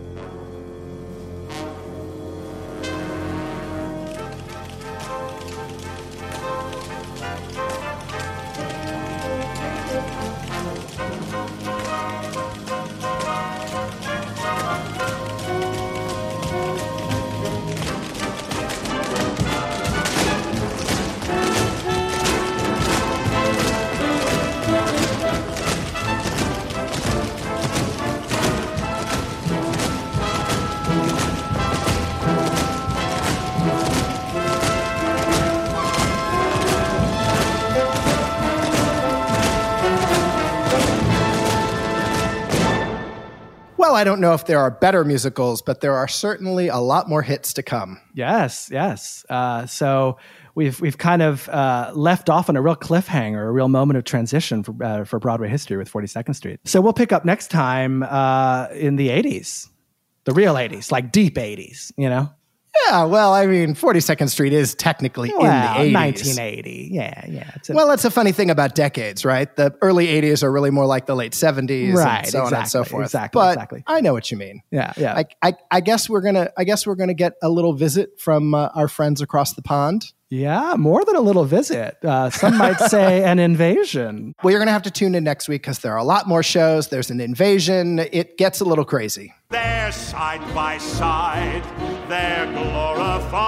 Well, I don't know if there are better musicals, but there are certainly a lot more hits to come. Yes. So we've kind of left off on a real cliffhanger, a real moment of transition for Broadway history with 42nd Street. So we'll pick up next time in the 80s, the real 80s, like deep 80s, you know? Yeah, well, I mean, 42nd Street is technically in the 80s. 1980. Yeah. That's a funny thing about decades, right? The early 80s are really more like the late 70s, right? And so on and so forth. Exactly. I know what you mean. Yeah. I guess we're gonna get a little visit from our friends across the pond. Yeah, more than a little visit. Some might say an invasion. Well, you're going to have to tune in next week because there are a lot more shows. There's an invasion. It gets a little crazy. They're side by side. They're glorified.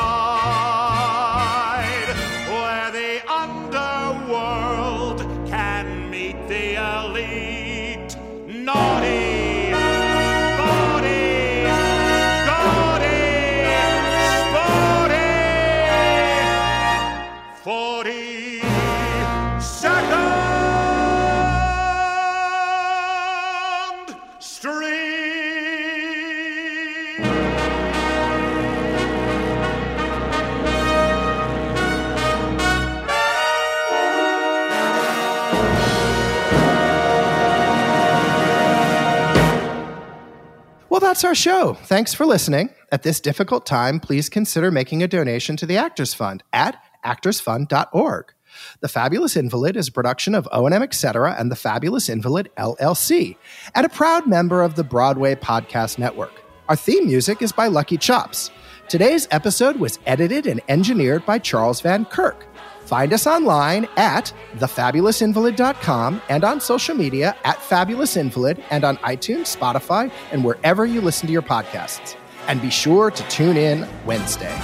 Where the underworld can meet the elite. Naughty, bawdy, gaudy, sporty. 42nd Street. Well, that's our show. Thanks for listening. At this difficult time, please consider making a donation to the Actors Fund at actorsfund.org. The Fabulous Invalid is a production of O&M Etc. and the Fabulous Invalid, LLC, and a proud member of the Broadway Podcast Network. Our theme music is by Lucky Chops. Today's episode was edited and engineered by Charles Van Kirk. Find us online at thefabulousinvalid.com and on social media at Fabulous Invalid and on iTunes, Spotify, and wherever you listen to your podcasts. And be sure to tune in Wednesday.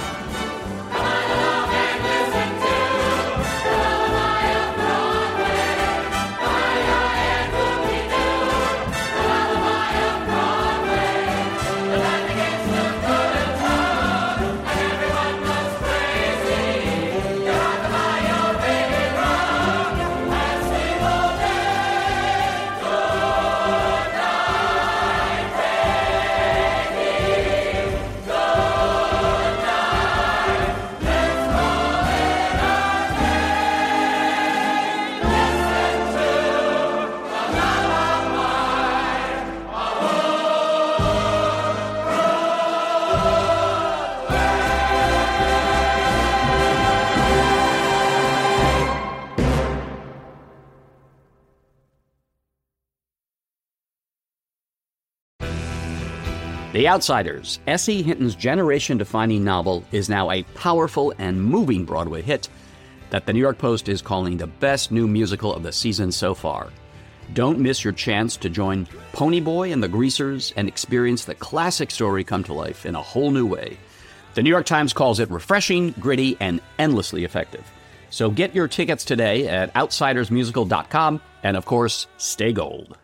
The Outsiders, S.E. Hinton's generation-defining novel, is now a powerful and moving Broadway hit that the New York Post is calling the best new musical of the season so far. Don't miss your chance to join Ponyboy and the Greasers and experience the classic story come to life in a whole new way. The New York Times calls it refreshing, gritty, and endlessly effective. So get your tickets today at outsidersmusical.com, and of course, stay gold.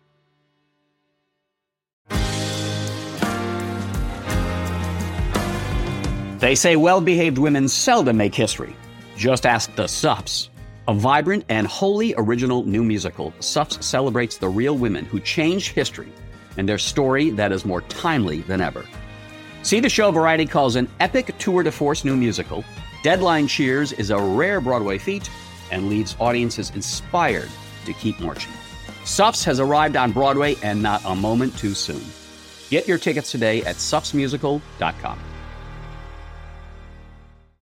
They say well-behaved women seldom make history. Just ask the Suffs. A vibrant and wholly original new musical, Suffs celebrates the real women who changed history and their story that is more timely than ever. See the show Variety calls an epic tour de force new musical. Deadline cheers is a rare Broadway feat and leaves audiences inspired to keep marching. Suffs has arrived on Broadway and not a moment too soon. Get your tickets today at suffsmusical.com.